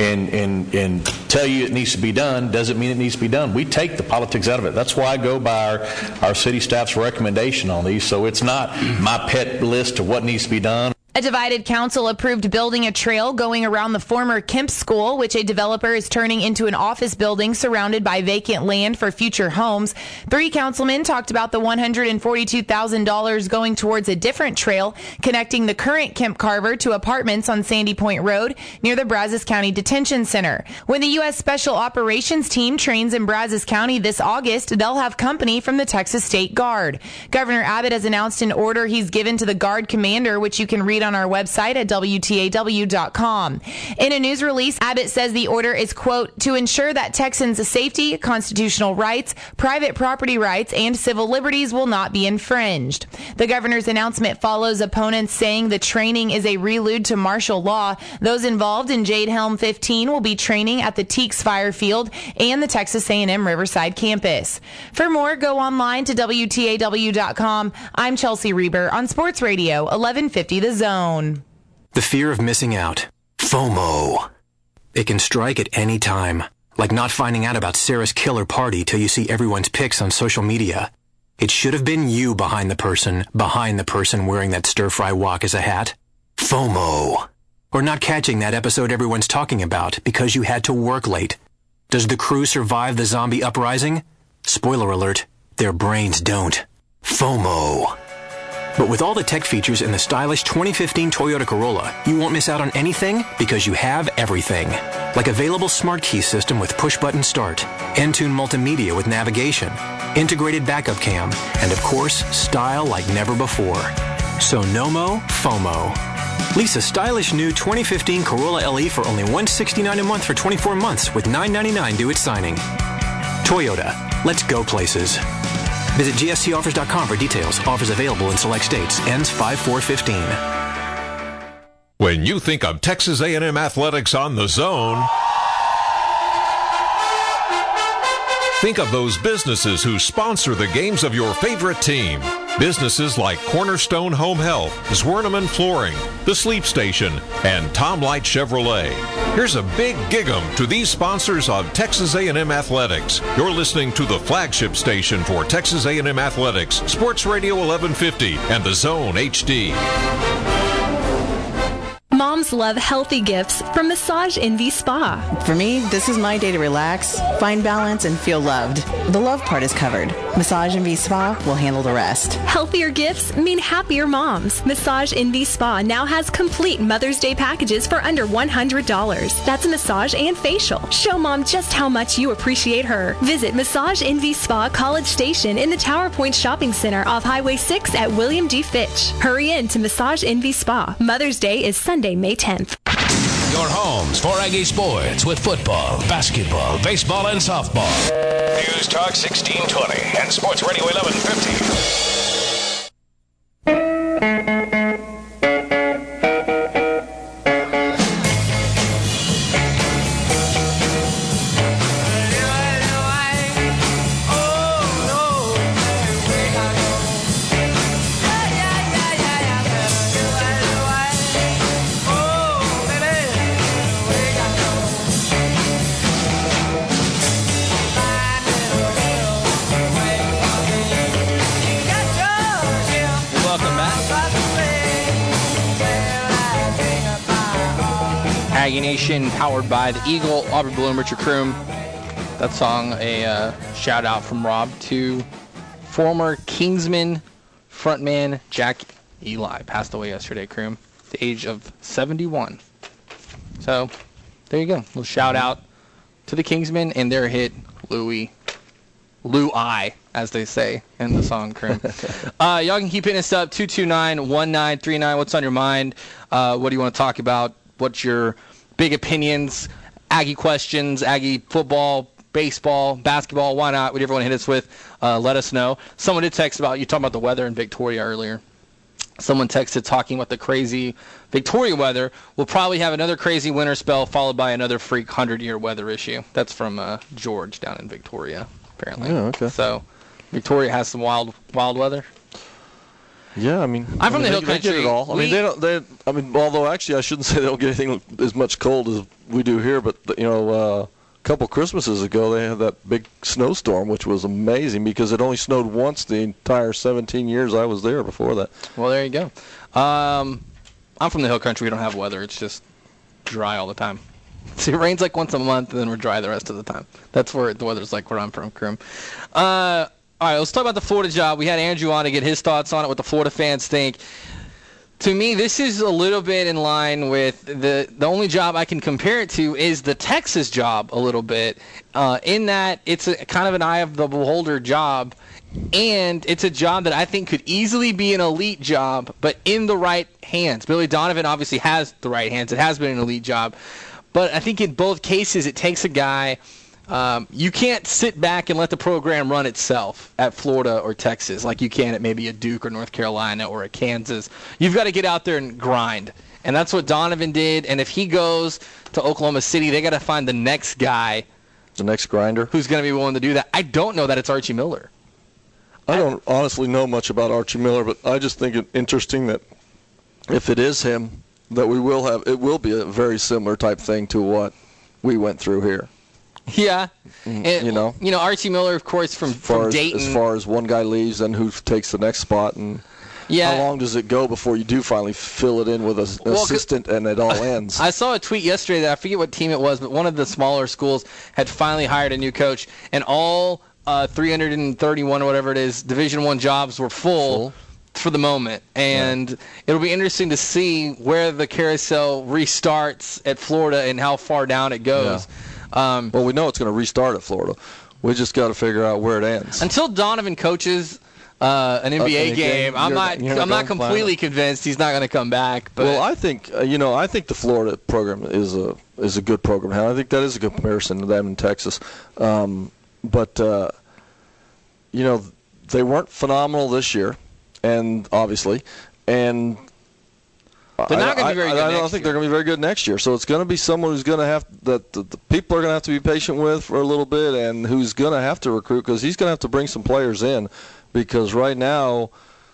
tell you it needs to be done doesn't mean it needs to be done. We take the politics out of it. That's why I go by our city staff's recommendation on these, so it's not my pet list of what needs to be done. A divided council approved building a trail going around the former Kemp School, which a developer is turning into an office building surrounded by vacant land for future homes. 3 councilmen talked about the $142,000 going towards a different trail connecting the current Kemp Carver to apartments on Sandy Point Road near the Brazos County Detention Center. When the U.S. Special Operations Team trains in Brazos County this August, they'll have company from the Texas State Guard. Governor Abbott has announced an order he's given to the Guard commander, which you can read on our website at WTAW.com. In a news release, Abbott says the order is, quote, to ensure that Texans' safety, constitutional rights, private property rights, and civil liberties will not be infringed. The governor's announcement follows opponents saying the training is a prelude to martial law. Those involved in Jade Helm 15 will be training at the Teeks Fire Field and the Texas A&M Riverside campus. For more, go online to WTAW.com. I'm Chelsea Reber on Sports Radio 1150 The Zone. The fear of missing out. FOMO. It can strike at any time, like not finding out about Sarah's killer party till you see everyone's pics on social media. It should have been you behind the person wearing that stir-fry wok as a hat. FOMO. Or not catching that episode everyone's talking about because you had to work late. Does the crew survive the zombie uprising? Spoiler alert, their brains don't. FOMO. But with all the tech features in the stylish 2015 Toyota Corolla, you won't miss out on anything because you have everything. Like available smart key system with push-button start, Entune multimedia with navigation, integrated backup cam, and of course, style like never before. So no-mo, FOMO. Lease a stylish new 2015 Corolla LE for only $169 a month for 24 months with $999 due at signing. Toyota, let's go places. Visit gstoffers.com for details. Offers available in select states. Ends 5/4/15. When you think of Texas A&M Athletics on the Zone, think of those businesses who sponsor the games of your favorite team. Businesses like Cornerstone Home Health, Zwerneman Flooring, The Sleep Station, and Tom Light Chevrolet. Here's a big gig-em to these sponsors of Texas A&M Athletics. You're listening to the flagship station for Texas A&M Athletics, Sports Radio 1150 and The Zone HD. Moms love healthy gifts from Massage Envy Spa. For me, this is my day to relax, find balance, and feel loved. The love part is covered. Massage Envy Spa will handle the rest. Healthier gifts mean happier moms. Massage Envy Spa now has complete Mother's Day packages for under $100. That's a massage and facial. Show mom just how much you appreciate her. Visit Massage Envy Spa College Station in the Tower Point Shopping Center off Highway 6 at William D. Fitch. Hurry in to Massage Envy Spa. Mother's Day is Sunday, May 10th. Your homes for Aggie sports with football, basketball, baseball, and softball. News Talk 1620 and Sports Radio 1150. Aggie Nation, powered by the Eagle, Aubrey Bloom, Richard Kroom. That song, a shout out from Rob to former Kingsman frontman Jack Eli. Passed away yesterday, Kroom, at the age of 71. So, there you go. A little shout out to the Kingsmen and their hit, Louie, as they say in the song, Kroom. Y'all can keep hitting us up, 229-1939. What's on your mind? What do you want to talk about? What's your big opinions, Aggie questions, Aggie football, baseball, basketball, why not? Whatever you want to hit us with, let us know. Someone did text about, you talking about the weather in Victoria earlier. Someone texted talking about the crazy Victoria weather. We'll probably have another crazy winter spell followed by another freak 100-year weather issue. That's from George down in Victoria, apparently. Yeah, okay. So Victoria has some wild weather. Yeah, I mean, I'm from the hill country. They get it all. I mean, although actually I shouldn't say they don't get anything as much cold as we do here, but a couple Christmases ago they had that big snowstorm, which was amazing because it only snowed once the entire 17 years I was there before that. Well, there you go. I'm from the hill country. We don't have weather. It's just dry all the time. So it rains like once a month, and then we're dry the rest of the time. That's where the weather's like where I'm from, Kroom. All right, let's talk about the Florida job. We had Andrew on to get his thoughts on it, what the Florida fans think. To me, this is a little bit in line with the only job I can compare it to is the Texas job a little bit, in that it's a kind of an eye of the beholder job, and it's a job that I think could easily be an elite job, but in the right hands. Billy Donovan obviously has the right hands. It has been an elite job. But I think in both cases it takes a guy. You can't sit back and let the program run itself at Florida or Texas like you can at maybe a Duke or North Carolina or a Kansas. You've got to get out there and grind. And that's what Donovan did. And if he goes to Oklahoma City, they got to find the next guy. The next grinder? Who's going to be willing to do that. I don't know that it's Archie Miller. I don't honestly know much about Archie Miller, but I just think it interesting that if it is him, that it will be a very similar type thing to what we went through here. Yeah. And, Archie Miller, of course, from Dayton. As far as one guy leaves, then who takes the next spot, and how long does it go before you do finally fill it in with an assistant and it all ends? I saw a tweet yesterday that I forget what team it was, but one of the smaller schools had finally hired a new coach, and all 331 or whatever it is Division I jobs were full for the moment. And it'll be interesting to see where the carousel restarts at Florida and how far down it goes. Well, we know it's going to restart at Florida. We just got to figure out where it ends. Until Donovan coaches an NBA game, I'm not completely convinced he's not going to come back. But well, I think the Florida program is a good program. I think that is a good comparison to them in Texas. But they weren't phenomenal this year, and obviously, and they're not going to be very good. I don't think they're going to be very good next year. So it's going to be someone who's going to have that the people are going to have to be patient with for a little bit, and who's going to have to recruit because he's going to have to bring some players in. Because right now,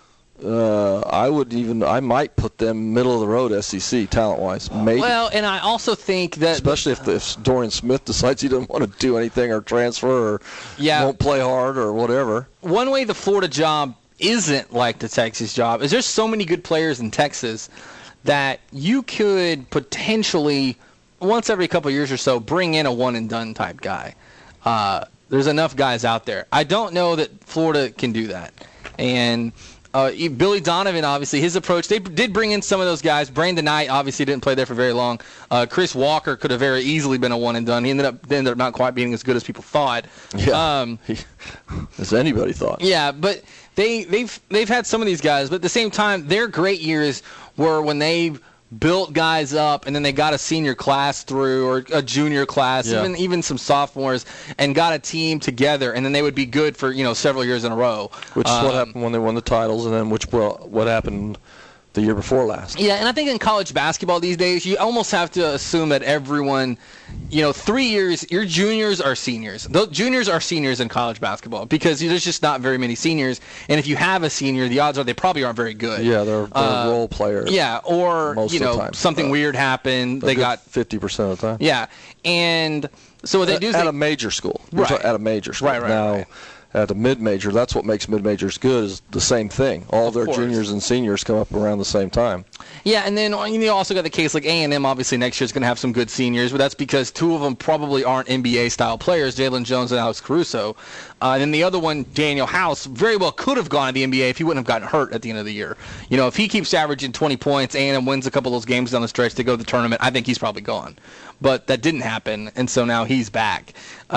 I might put them middle of the road SEC talent-wise. Maybe. Well, and I also think that especially if Dorian Smith decides he doesn't want to do anything or transfer or won't play hard or whatever. One way the Florida job isn't like the Texas job is there's so many good players in Texas that you could potentially, once every couple of years or so, bring in a one-and-done type guy. There's enough guys out there. I don't know that Florida can do that. And Billy Donovan, obviously, his approach, they did bring in some of those guys. Brandon Knight obviously didn't play there for very long. Chris Walker could have very easily been a one-and-done. He ended up not quite being as good as people thought. Yeah, as anybody thought. Yeah, but they've had some of these guys, but at the same time, their great years were when they built guys up and then they got a senior class through or a junior class, even some sophomores, and got a team together, and then they would be good for several years in a row. Which is what happened when they won the titles, and then what happened the year before last. Yeah, and I think in college basketball these days, you almost have to assume that everyone, 3 years, your juniors are seniors. The juniors are seniors in college basketball because there's just not very many seniors. And if you have a senior, the odds are they probably aren't very good. Yeah, they're role players. Yeah, or, most of the time. Something weird happened. They got 50% of the time. Yeah, and so what they do is at a major school. Right. At a major school. Right. Now, at a mid-major, that's what makes mid-majors good is the same thing. All their juniors and seniors come up around the same time. Yeah, and then you also got the case like A&M obviously next year is going to have some good seniors, but that's because two of them probably aren't NBA-style players, Jalen Jones and Alex Caruso. And then the other one, Daniel House, very well could have gone to the NBA if he wouldn't have gotten hurt at the end of the year. If he keeps averaging 20 points, A&M wins a couple of those games down the stretch to go to the tournament, I think he's probably gone. But that didn't happen, and so now he's back.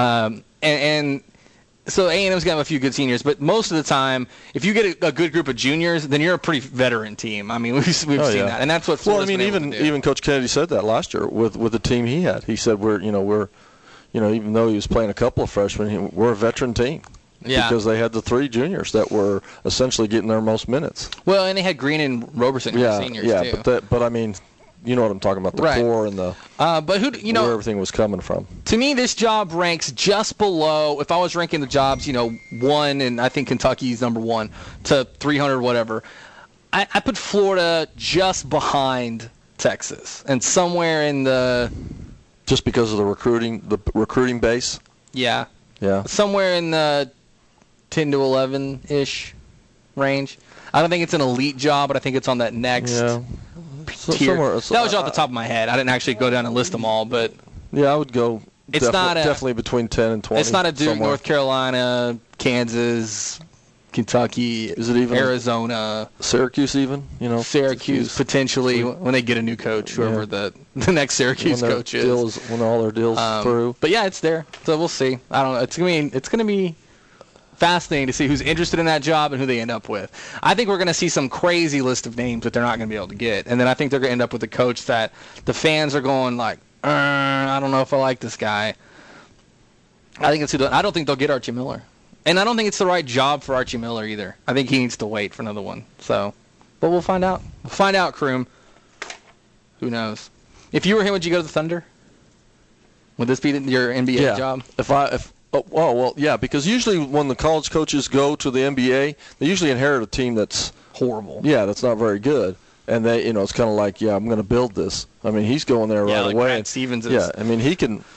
So A&M's going to have a few good seniors, but most of the time, if you get a good group of juniors, then you're a pretty veteran team. I mean, we've seen that, and that's what Florida's been able to do. Even Coach Kennedy said that last year with the team he had. He said we're even though he was playing a couple of freshmen, we're a veteran team. Yeah. Because they had the three juniors that were essentially getting their most minutes. Well, and they had Green and Roberson as seniors too. Yeah, but I mean, you know what I'm talking about, the core and the but where everything was coming from. To me, this job ranks just below, if I was ranking the jobs, 1, and I think Kentucky's number 1 to 300, whatever. I put Florida just behind Texas and somewhere in the... Just because of the recruiting base? Yeah. Yeah. Somewhere in the 10 to 11-ish range. I don't think it's an elite job, but I think it's on that next... Yeah. Tier. That was off the top of my head. I didn't actually go down and list them all, but yeah, I would go. It's definitely between 10 and 20. It's not a Duke, North Carolina, Kansas, Kentucky. Is it even Arizona, Syracuse? Even Syracuse potentially when they get a new coach, whoever the next Syracuse coach is. When all their deals through. But yeah, it's there. So we'll see. I don't know. It's gonna be fascinating to see who's interested in that job and who they end up with. I think we're going to see some crazy list of names that they're not going to be able to get. And then I think they're going to end up with a coach that the fans are going like, I don't know if I like this guy. I don't think they'll get Archie Miller. And I don't think it's the right job for Archie Miller either. I think he needs to wait for another one. So, but we'll find out. We'll find out, Kroom. Who knows? If you were him, would you go to the Thunder? Would this be your NBA job? Yeah, because usually when the college coaches go to the NBA, they usually inherit a team that's horrible. Yeah, that's not very good. And they, it's kind of like, I'm going to build this. I mean, he's going there right away. Brad Stevens is. Yeah, I mean, he can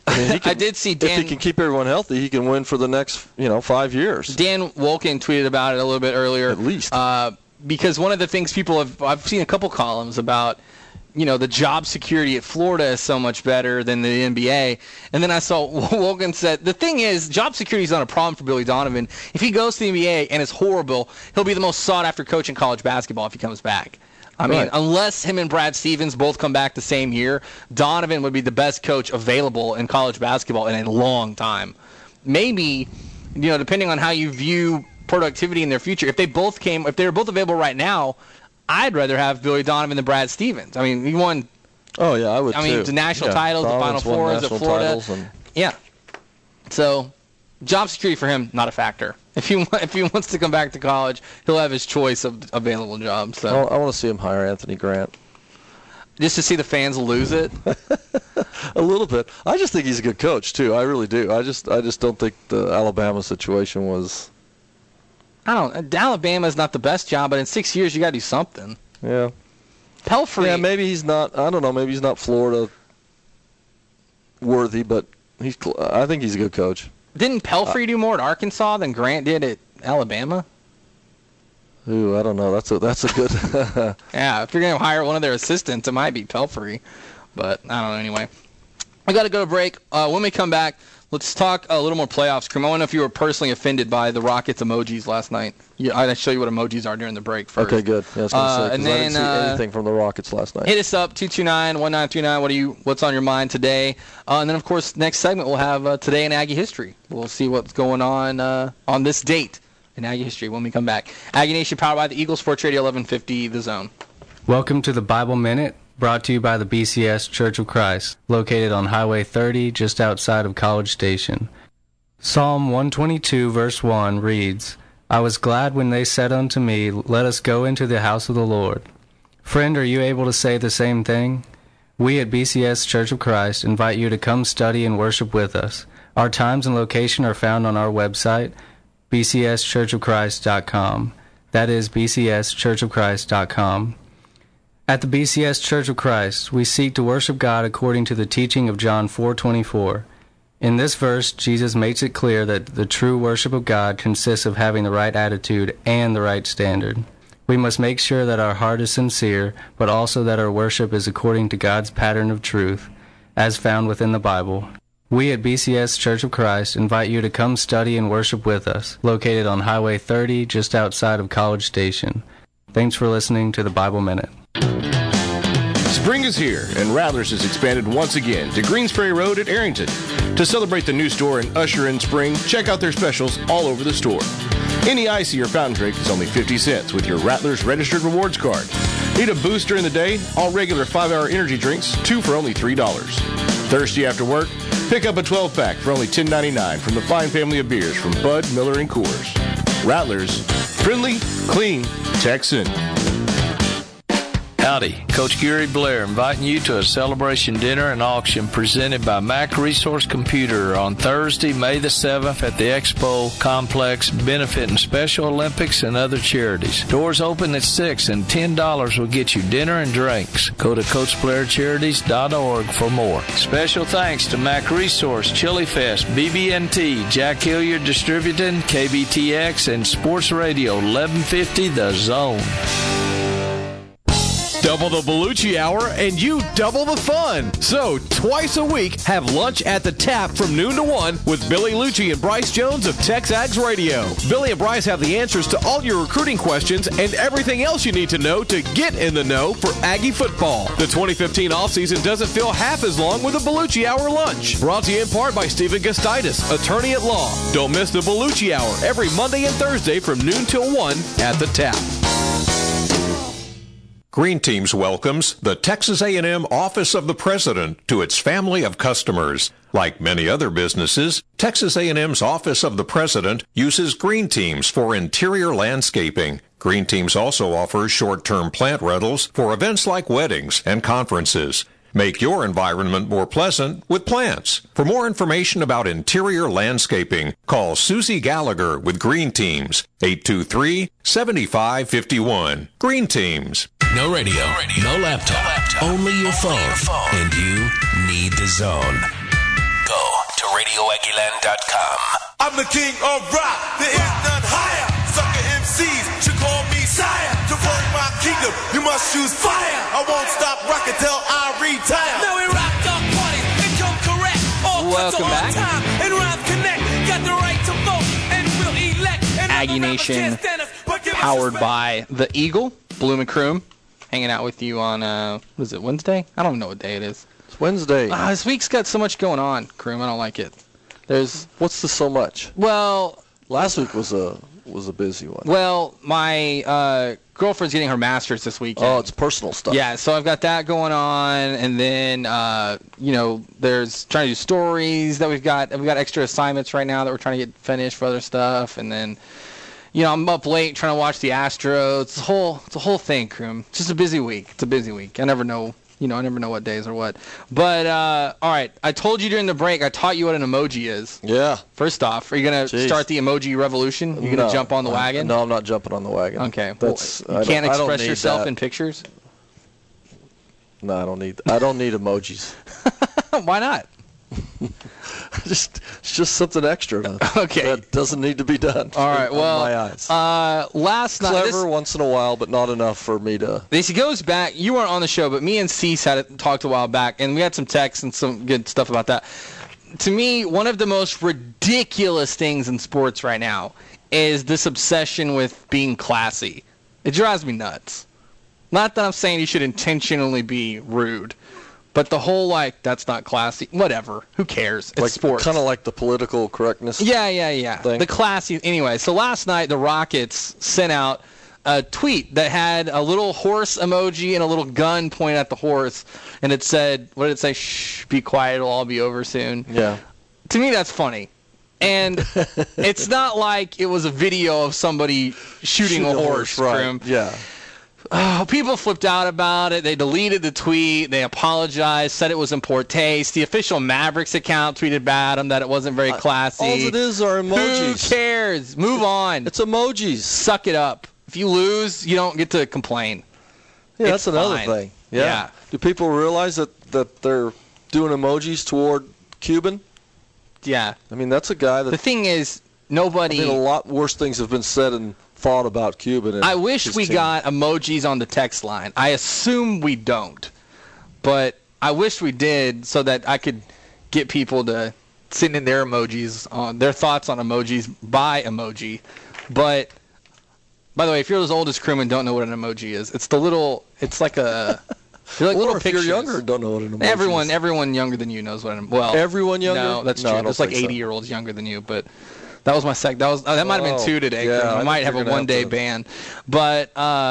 I mean, I did see Dan. If he can keep everyone healthy, he can win for the next 5 years. Dan Wolken tweeted about it a little bit earlier. At least. Because one of the things I've seen a couple columns about, the job security at Florida is so much better than the NBA. And then I saw Wolken said, the thing is, job security is not a problem for Billy Donovan. If he goes to the NBA and is horrible, he'll be the most sought-after coach in college basketball if he comes back. I mean, unless him and Brad Stevens both come back the same year, Donovan would be the best coach available in college basketball in a long time. Maybe, depending on how you view productivity in their future, if they were both available right now, I'd rather have Billy Donovan than Brad Stevens. I mean, he won. Oh yeah, I would. The national titles, the Final Fours at Florida. Yeah. So, job security for him, not a factor. If he wants to come back to college, he'll have his choice of available jobs. So I want to see him hire Anthony Grant. Just to see the fans lose it. A little bit. I just think he's a good coach too. I really do. I just don't think the Alabama situation was. Alabama's not the best job, but in 6 years you got to do something. Yeah. Pelfrey. Yeah, maybe he's not. I don't know. Maybe he's not Florida worthy, but I think he's a good coach. Didn't Pelfrey do more at Arkansas than Grant did at Alabama? Ooh, I don't know. That's a good. Yeah, if you're going to hire one of their assistants, it might be Pelfrey. But I don't know anyway. We got to go to break. When we come back, let's talk a little more playoffs. Krim, I want to know if you were personally offended by the Rockets emojis last night. Yeah, I'll show you what emojis are during the break first. Okay, good. Yeah, I was going to say, because I didn't see anything from the Rockets last night. Hit us up, 229-1939. What's on your mind today? And then, of course, next segment we'll have Today in Aggie History. We'll see what's going on this date in Aggie History when we come back. Aggie Nation, powered by the Eagle Sports Radio 1150, The Zone. Welcome to the Bible Minute, brought to you by the BCS Church of Christ, located on Highway 30, just outside of College Station. Psalm 122, verse 1 reads, I was glad when they said unto me, let us go into the house of the Lord. Friend, are you able to say the same thing? We at BCS Church of Christ invite you to come study and worship with us. Our times and location are found on our website, bcschurchofchrist.com. That is bcschurchofchrist.com. At the BCS Church of Christ, we seek to worship God according to the teaching of John 4:24. In this verse, Jesus makes it clear that the true worship of God consists of having the right attitude and the right standard. We must make sure that our heart is sincere, but also that our worship is according to God's pattern of truth, as found within the Bible. We at BCS Church of Christ invite you to come study and worship with us, located on Highway 30, just outside of College Station. Thanks for listening to the Bible Minute. Spring is here, and Rattlers has expanded once again to Greensbury Road at Arrington. To celebrate the new store and usher in spring, check out their specials all over the store. Any icy or fountain drink is only 50 cents with your Rattlers registered rewards card. Need a boost during the day? All regular 5-hour energy drinks, 2 for only $3. Thirsty after work? Pick up a 12-pack for only $10.99 from the fine family of beers from Bud, Miller, and Coors. Rattlers, friendly, clean, Texan. Howdy, Coach Gary Blair inviting you to a celebration dinner and auction presented by Mac Resource Computer on Thursday, May the 7th at the Expo Complex, benefiting Special Olympics and other charities. Doors open at 6 and $10 will get you dinner and drinks. Go to CoachBlairCharities.org for more. Special thanks to Mac Resource, Chili Fest, BB&T, Jack Hilliard Distributing, KBTX, and Sports Radio 1150 The Zone. Double the Bellucci Hour and you double the fun. So, twice a week, have lunch at the Tap from noon to 1 with Billy Lucci and Bryce Jones of TexAgs Radio. Billy and Bryce have the answers to all your recruiting questions and everything else you need to know to get in the know for Aggie football. The 2015 offseason doesn't feel half as long with a Bellucci Hour lunch. Brought to you in part by Stephen Gustitis, attorney at law. Don't miss the Bellucci Hour every Monday and Thursday from noon till 1 at the Tap. Green Teams welcomes the Texas A&M Office of the President to its family of customers. Like many other businesses, Texas A&M's Office of the President uses Green Teams for interior landscaping. Green Teams also offers short-term plant rentals for events like weddings and conferences. Make your environment more pleasant with plants. For more information about interior landscaping, call Susie Gallagher with Green Teams, 823-7551. Green Teams. No radio, no laptop, only your phone, and you need the Zone. Go RadioAggieland.com. I'm the king of rock. There is none higher. Sucker MCs should call me sire. To work my kingdom, you must choose fire. I won't stop rocking till I retire. Now we rock the party and come correct. All Welcome back. Time and rhyme connect. Got the right to vote and we'll elect. Aggie Nation, powered by the Eagle, Bloom and Croom, hanging out with you on, what is it, Wednesday? I don't know what day it is. It's Wednesday. This week's got so much going on, Croom. I don't like it. What's the so much? Well, last week was a busy one. Well, my girlfriend's getting her master's this weekend. Oh, it's personal stuff. Yeah, so I've got that going on, and then there's trying to do stories that we've got extra assignments right now that we're trying to get finished for other stuff, and then I'm up late trying to watch the Astros. It's a whole thing, Croom. It's just a busy week. It's a busy week. I never know. I never know what days or what. But, all right, I told you during the break, I taught you what an emoji is. Yeah. First off, are you going to start the emoji revolution? Are you going to jump on the wagon? No, I'm not jumping on the wagon. Okay. You can't express yourself in pictures? No, I don't need emojis. Why not? It's just something extra. That doesn't need to be done. All right. Well, my eyes. Last night, clever once in a while, but not enough for me to. This goes back. You weren't on the show, but me and Cease talked a while back, and we had some texts and some good stuff about that. To me, one of the most ridiculous things in sports right now is this obsession with being classy. It drives me nuts. Not that I'm saying you should intentionally be rude. But the whole, that's not classy. Whatever. Who cares? It's sports. Kind of like the political correctness Yeah. thing. The classy. Anyway, so last night the Rockets sent out a tweet that had a little horse emoji and a little gun pointed at the horse. And it said, what did it say? Shh, be quiet. It'll all be over soon. Yeah. To me, that's funny. And it's not like it was a video of somebody shooting a horse. Right. Yeah. Oh, people flipped out about it. They deleted the tweet. They apologized, said it was in poor taste. The official Mavericks account tweeted about them that it wasn't very classy. All it is are emojis. Who cares? Move on. It's emojis. Suck it up. If you lose, you don't get to complain. Yeah, that's another thing. Yeah. Do people realize that they're doing emojis toward Cuban? Yeah. I mean, that's a guy that... The thing is, nobody... I mean, a lot worse things have been said and thought about Cuban. I wish we got emojis on the text line. I assume we don't. But I wish we did so that I could get people to send in their emojis, on their thoughts on emojis by emoji. But, by the way, if you're as old as Croom and don't know what an emoji is, it's like a... They're like little if pictures. You're younger and don't know what an emoji is. Everyone younger than you knows what an... Well, everyone younger? No, that's true. There's like 80-year-olds younger than you, but... That was my second. That might have been 2 today. Yeah, I might have a one-day ban. But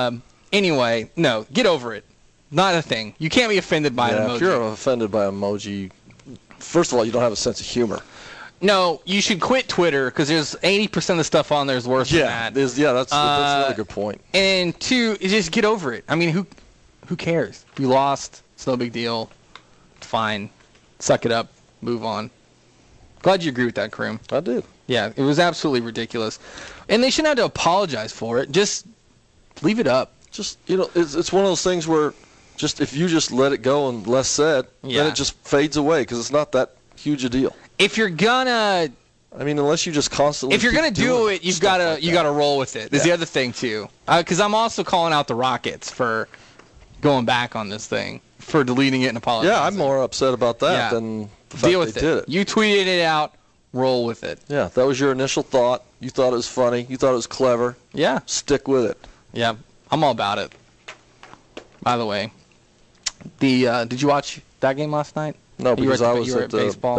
anyway, no, get over it. Not a thing. You can't be offended by an emoji. If you're offended by emoji, first of all, you don't have a sense of humor. No, you should quit Twitter because there's 80% of the stuff on there is worse than that. That's another good point. And 2, just get over it. I mean, who cares? If you lost, it's no big deal. It's fine. Suck it up. Move on. Glad you agree with that, Croom. I did. Yeah, it was absolutely ridiculous. And they shouldn't have to apologize for it. Just leave it up. Just, it's one of those things where just if you just let it go and less said, then it just fades away because it's not that huge a deal. If you're gonna... I mean, unless you just constantly... If you're going to do it, you've got to roll with it. There's the other thing, too. Because I'm also calling out the Rockets for going back on this thing, for deleting it and apologizing. Yeah, I'm more upset about that than the fact Deal with they did it. You tweeted it out. Roll with it. Yeah, that was your initial thought. You thought it was funny. You thought it was clever. Yeah. Stick with it. Yeah, I'm all about it. By the way, did you watch that game last night? No, because I was at baseball.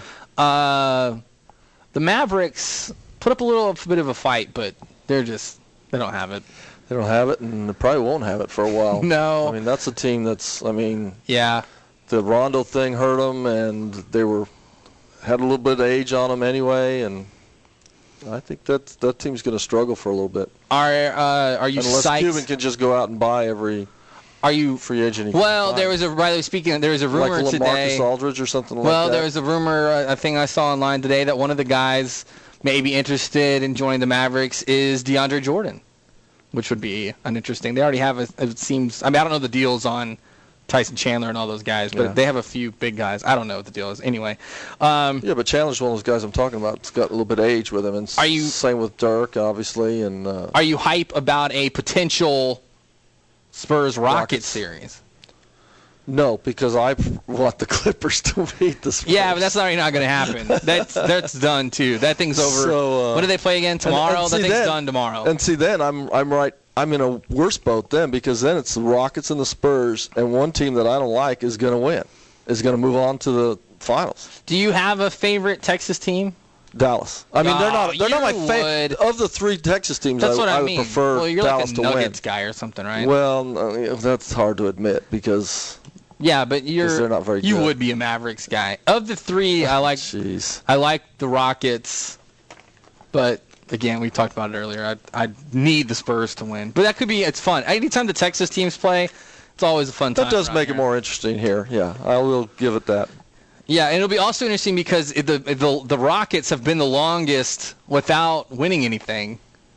The Mavericks put up a little bit of a fight, but they don't have it. They don't have it, and they probably won't have it for a while. No. I mean, that's a team that's, yeah. The Rondo thing hurt them, and they had a little bit of age on them anyway, and I think that team's going to struggle for a little bit. Are you unless psyched? Cuban can just go out and buy every free agent? Well, there was a rumor like today. LaMarcus Aldridge or something like that. Well, there was a rumor, I think I saw online today, that one of the guys may be interested in joining the Mavericks is DeAndre Jordan, which would be an interesting. They already have it seems. I mean, I don't know the deals on Tyson Chandler and all those guys, but they have a few big guys. I don't know what the deal is. Anyway. Yeah, but Chandler's one of those guys I'm talking about. It's got a little bit of age with him. And same with Dirk, obviously. And are you hype about a potential Spurs-Rockets series? No, because I want the Clippers to beat the Spurs. Yeah, but that's already not going to happen. That's done, too. That thing's over. So, when do they play again? Tomorrow? That thing's done tomorrow. And see, then I'm right. I'm in a worse boat then, because then it's the Rockets and the Spurs, and one team that I don't like is going to win, is going to move on to the finals. Do you have a favorite Texas team? Dallas. I mean, they're not my favorite. Of the three Texas teams, that's what I would prefer you're Dallas like to a win. Nuggets guy or something, right? Well, that's hard to admit because but they're not very you good. would be a Mavericks guy. Of the three, I like the Rockets, but again, we talked about it earlier. I need the Spurs to win, but it's fun. Anytime the Texas teams play, it's always a fun time. That does make it more interesting here. Yeah, I will give it that. Yeah, and it'll be also interesting because the Rockets have been the longest without winning anything,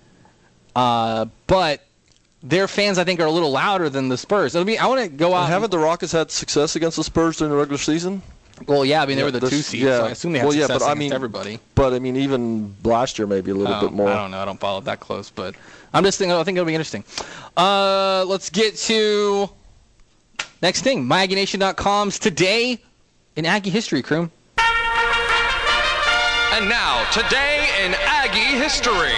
but their fans, I think, are a little louder than the Spurs. I want to go out. Haven't the Rockets had success against the Spurs during the regular season? Well, yeah, I mean, they were the 2 seed, so I assume they had success against everybody. But, I mean, even last year maybe a little bit more. I don't know. I don't follow it that close, but I'm just thinking, I think it'll be interesting. Let's get to next thing, MyAggieNation.com's Today in Aggie History, crew. And now, Today in Aggie History.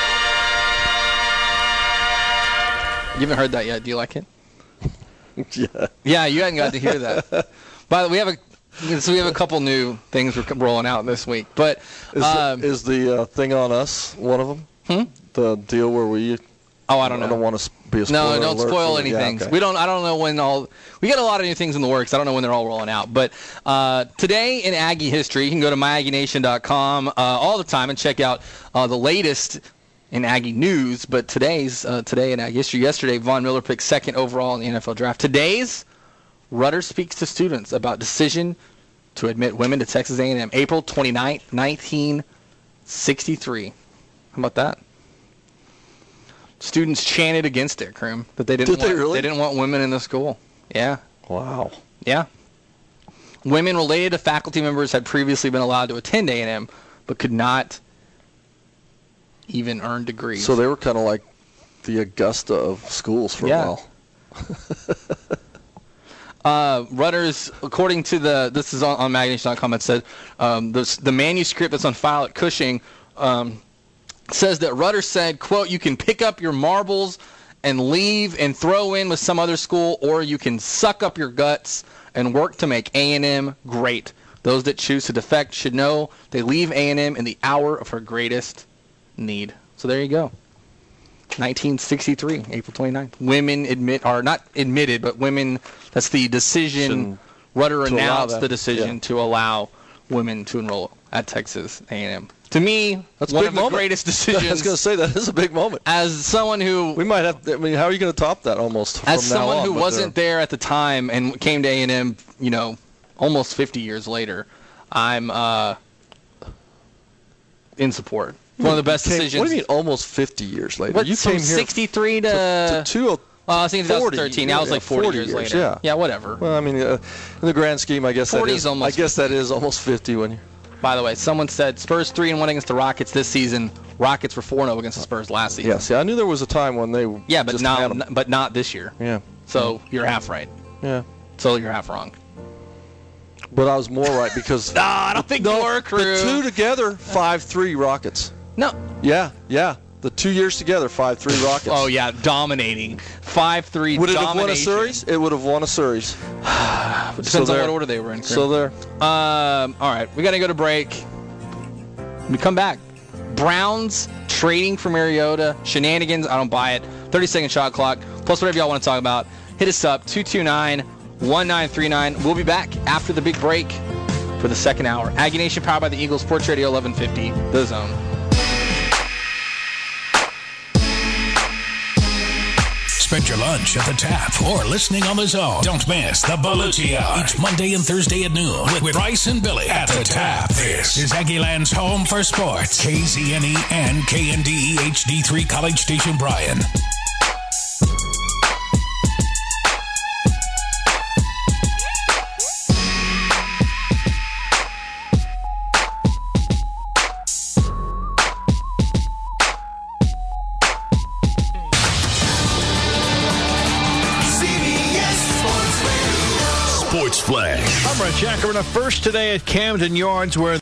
You haven't heard that yet. Do you like it? Yeah. Yeah, you hadn't got to hear that. By the way, we have a couple new things we're rolling out this week. But is the thing on us one of them? The deal where we? Oh, I don't know. I don't want to be a spoiler. No, don't spoil anything. Yeah, okay. I don't know when we got a lot of new things in the works. I don't know when they're all rolling out. But today in Aggie history, you can go to MyAggieNation.com all the time and check out the latest in Aggie news. But today in Aggie history, yesterday, Von Miller picked second overall in the NFL draft. Today's Rudder speaks to students about decision to admit women to Texas A&M, April 29th, 1963. How about that? Students chanted against it, Krim, that they didn't they didn't want women in the school. Yeah. Wow. Yeah. Women related to faculty members had previously been allowed to attend A&M, but could not even earn degrees. So they were kind of like the Augusta of schools for a while. Rutter's, according to this is on MyAggieNation.com, it said the manuscript that's on file at Cushing says that Rudder said, quote, "You can pick up your marbles and leave and throw in with some other school, or you can suck up your guts and work to make A&M great. Those that choose to defect should know they leave A&M in the hour of her greatest need." So there you go. 1963, April 29th. Women not admitted, but women, that's the decision. Rudder announced the decision to allow women to enroll at Texas A&M. To me, that's one of the greatest decisions. I was going to say, that is a big moment. As someone who... We might have... I mean, how are you going to top that almost from now on? As someone who wasn't there at the time and came to A&M, almost 50 years later, I'm in support. One of the best decisions. What do you mean almost 50 years later? You came here 63 to I was thinking 2013. Now it's like 40 years later. Yeah, whatever. Well, I mean, in the grand scheme, I guess that is almost 50 when you... By the way, someone said Spurs 3-1 against the Rockets this season. Rockets were 4-0 against the Spurs last season. Yeah, see, I knew there was a time when they but not this year. Yeah. So you're half right. Yeah. So you're half wrong. But I was more right because... No, I don't think you were, crew. The two together, 5-3 Rockets. No. Yeah. The 2 years together, 5-3 Rockets. Oh, yeah, dominating. 5-3 Would it have won a series? It would have won a series. Depends on what order they were in. So there. All right, we got to go to break. When we come back, Browns trading for Mariota, shenanigans, I don't buy it. 30-second shot clock, plus whatever y'all want to talk about. Hit us up, 229-1939. We'll be back after the big break for the second hour. Aggie Nation, powered by the Eagles, Sports Radio 1150, The Zone. Spend your lunch at the tap or listening on the Zone. Don't miss the Belucci Hour each Monday and Thursday at noon with Bryce and Billy at the tap. This is Aggieland's home for sports. KZNE and KNDE HD3 College Station Bryan. Jack, we're in a first today at Camden Yards where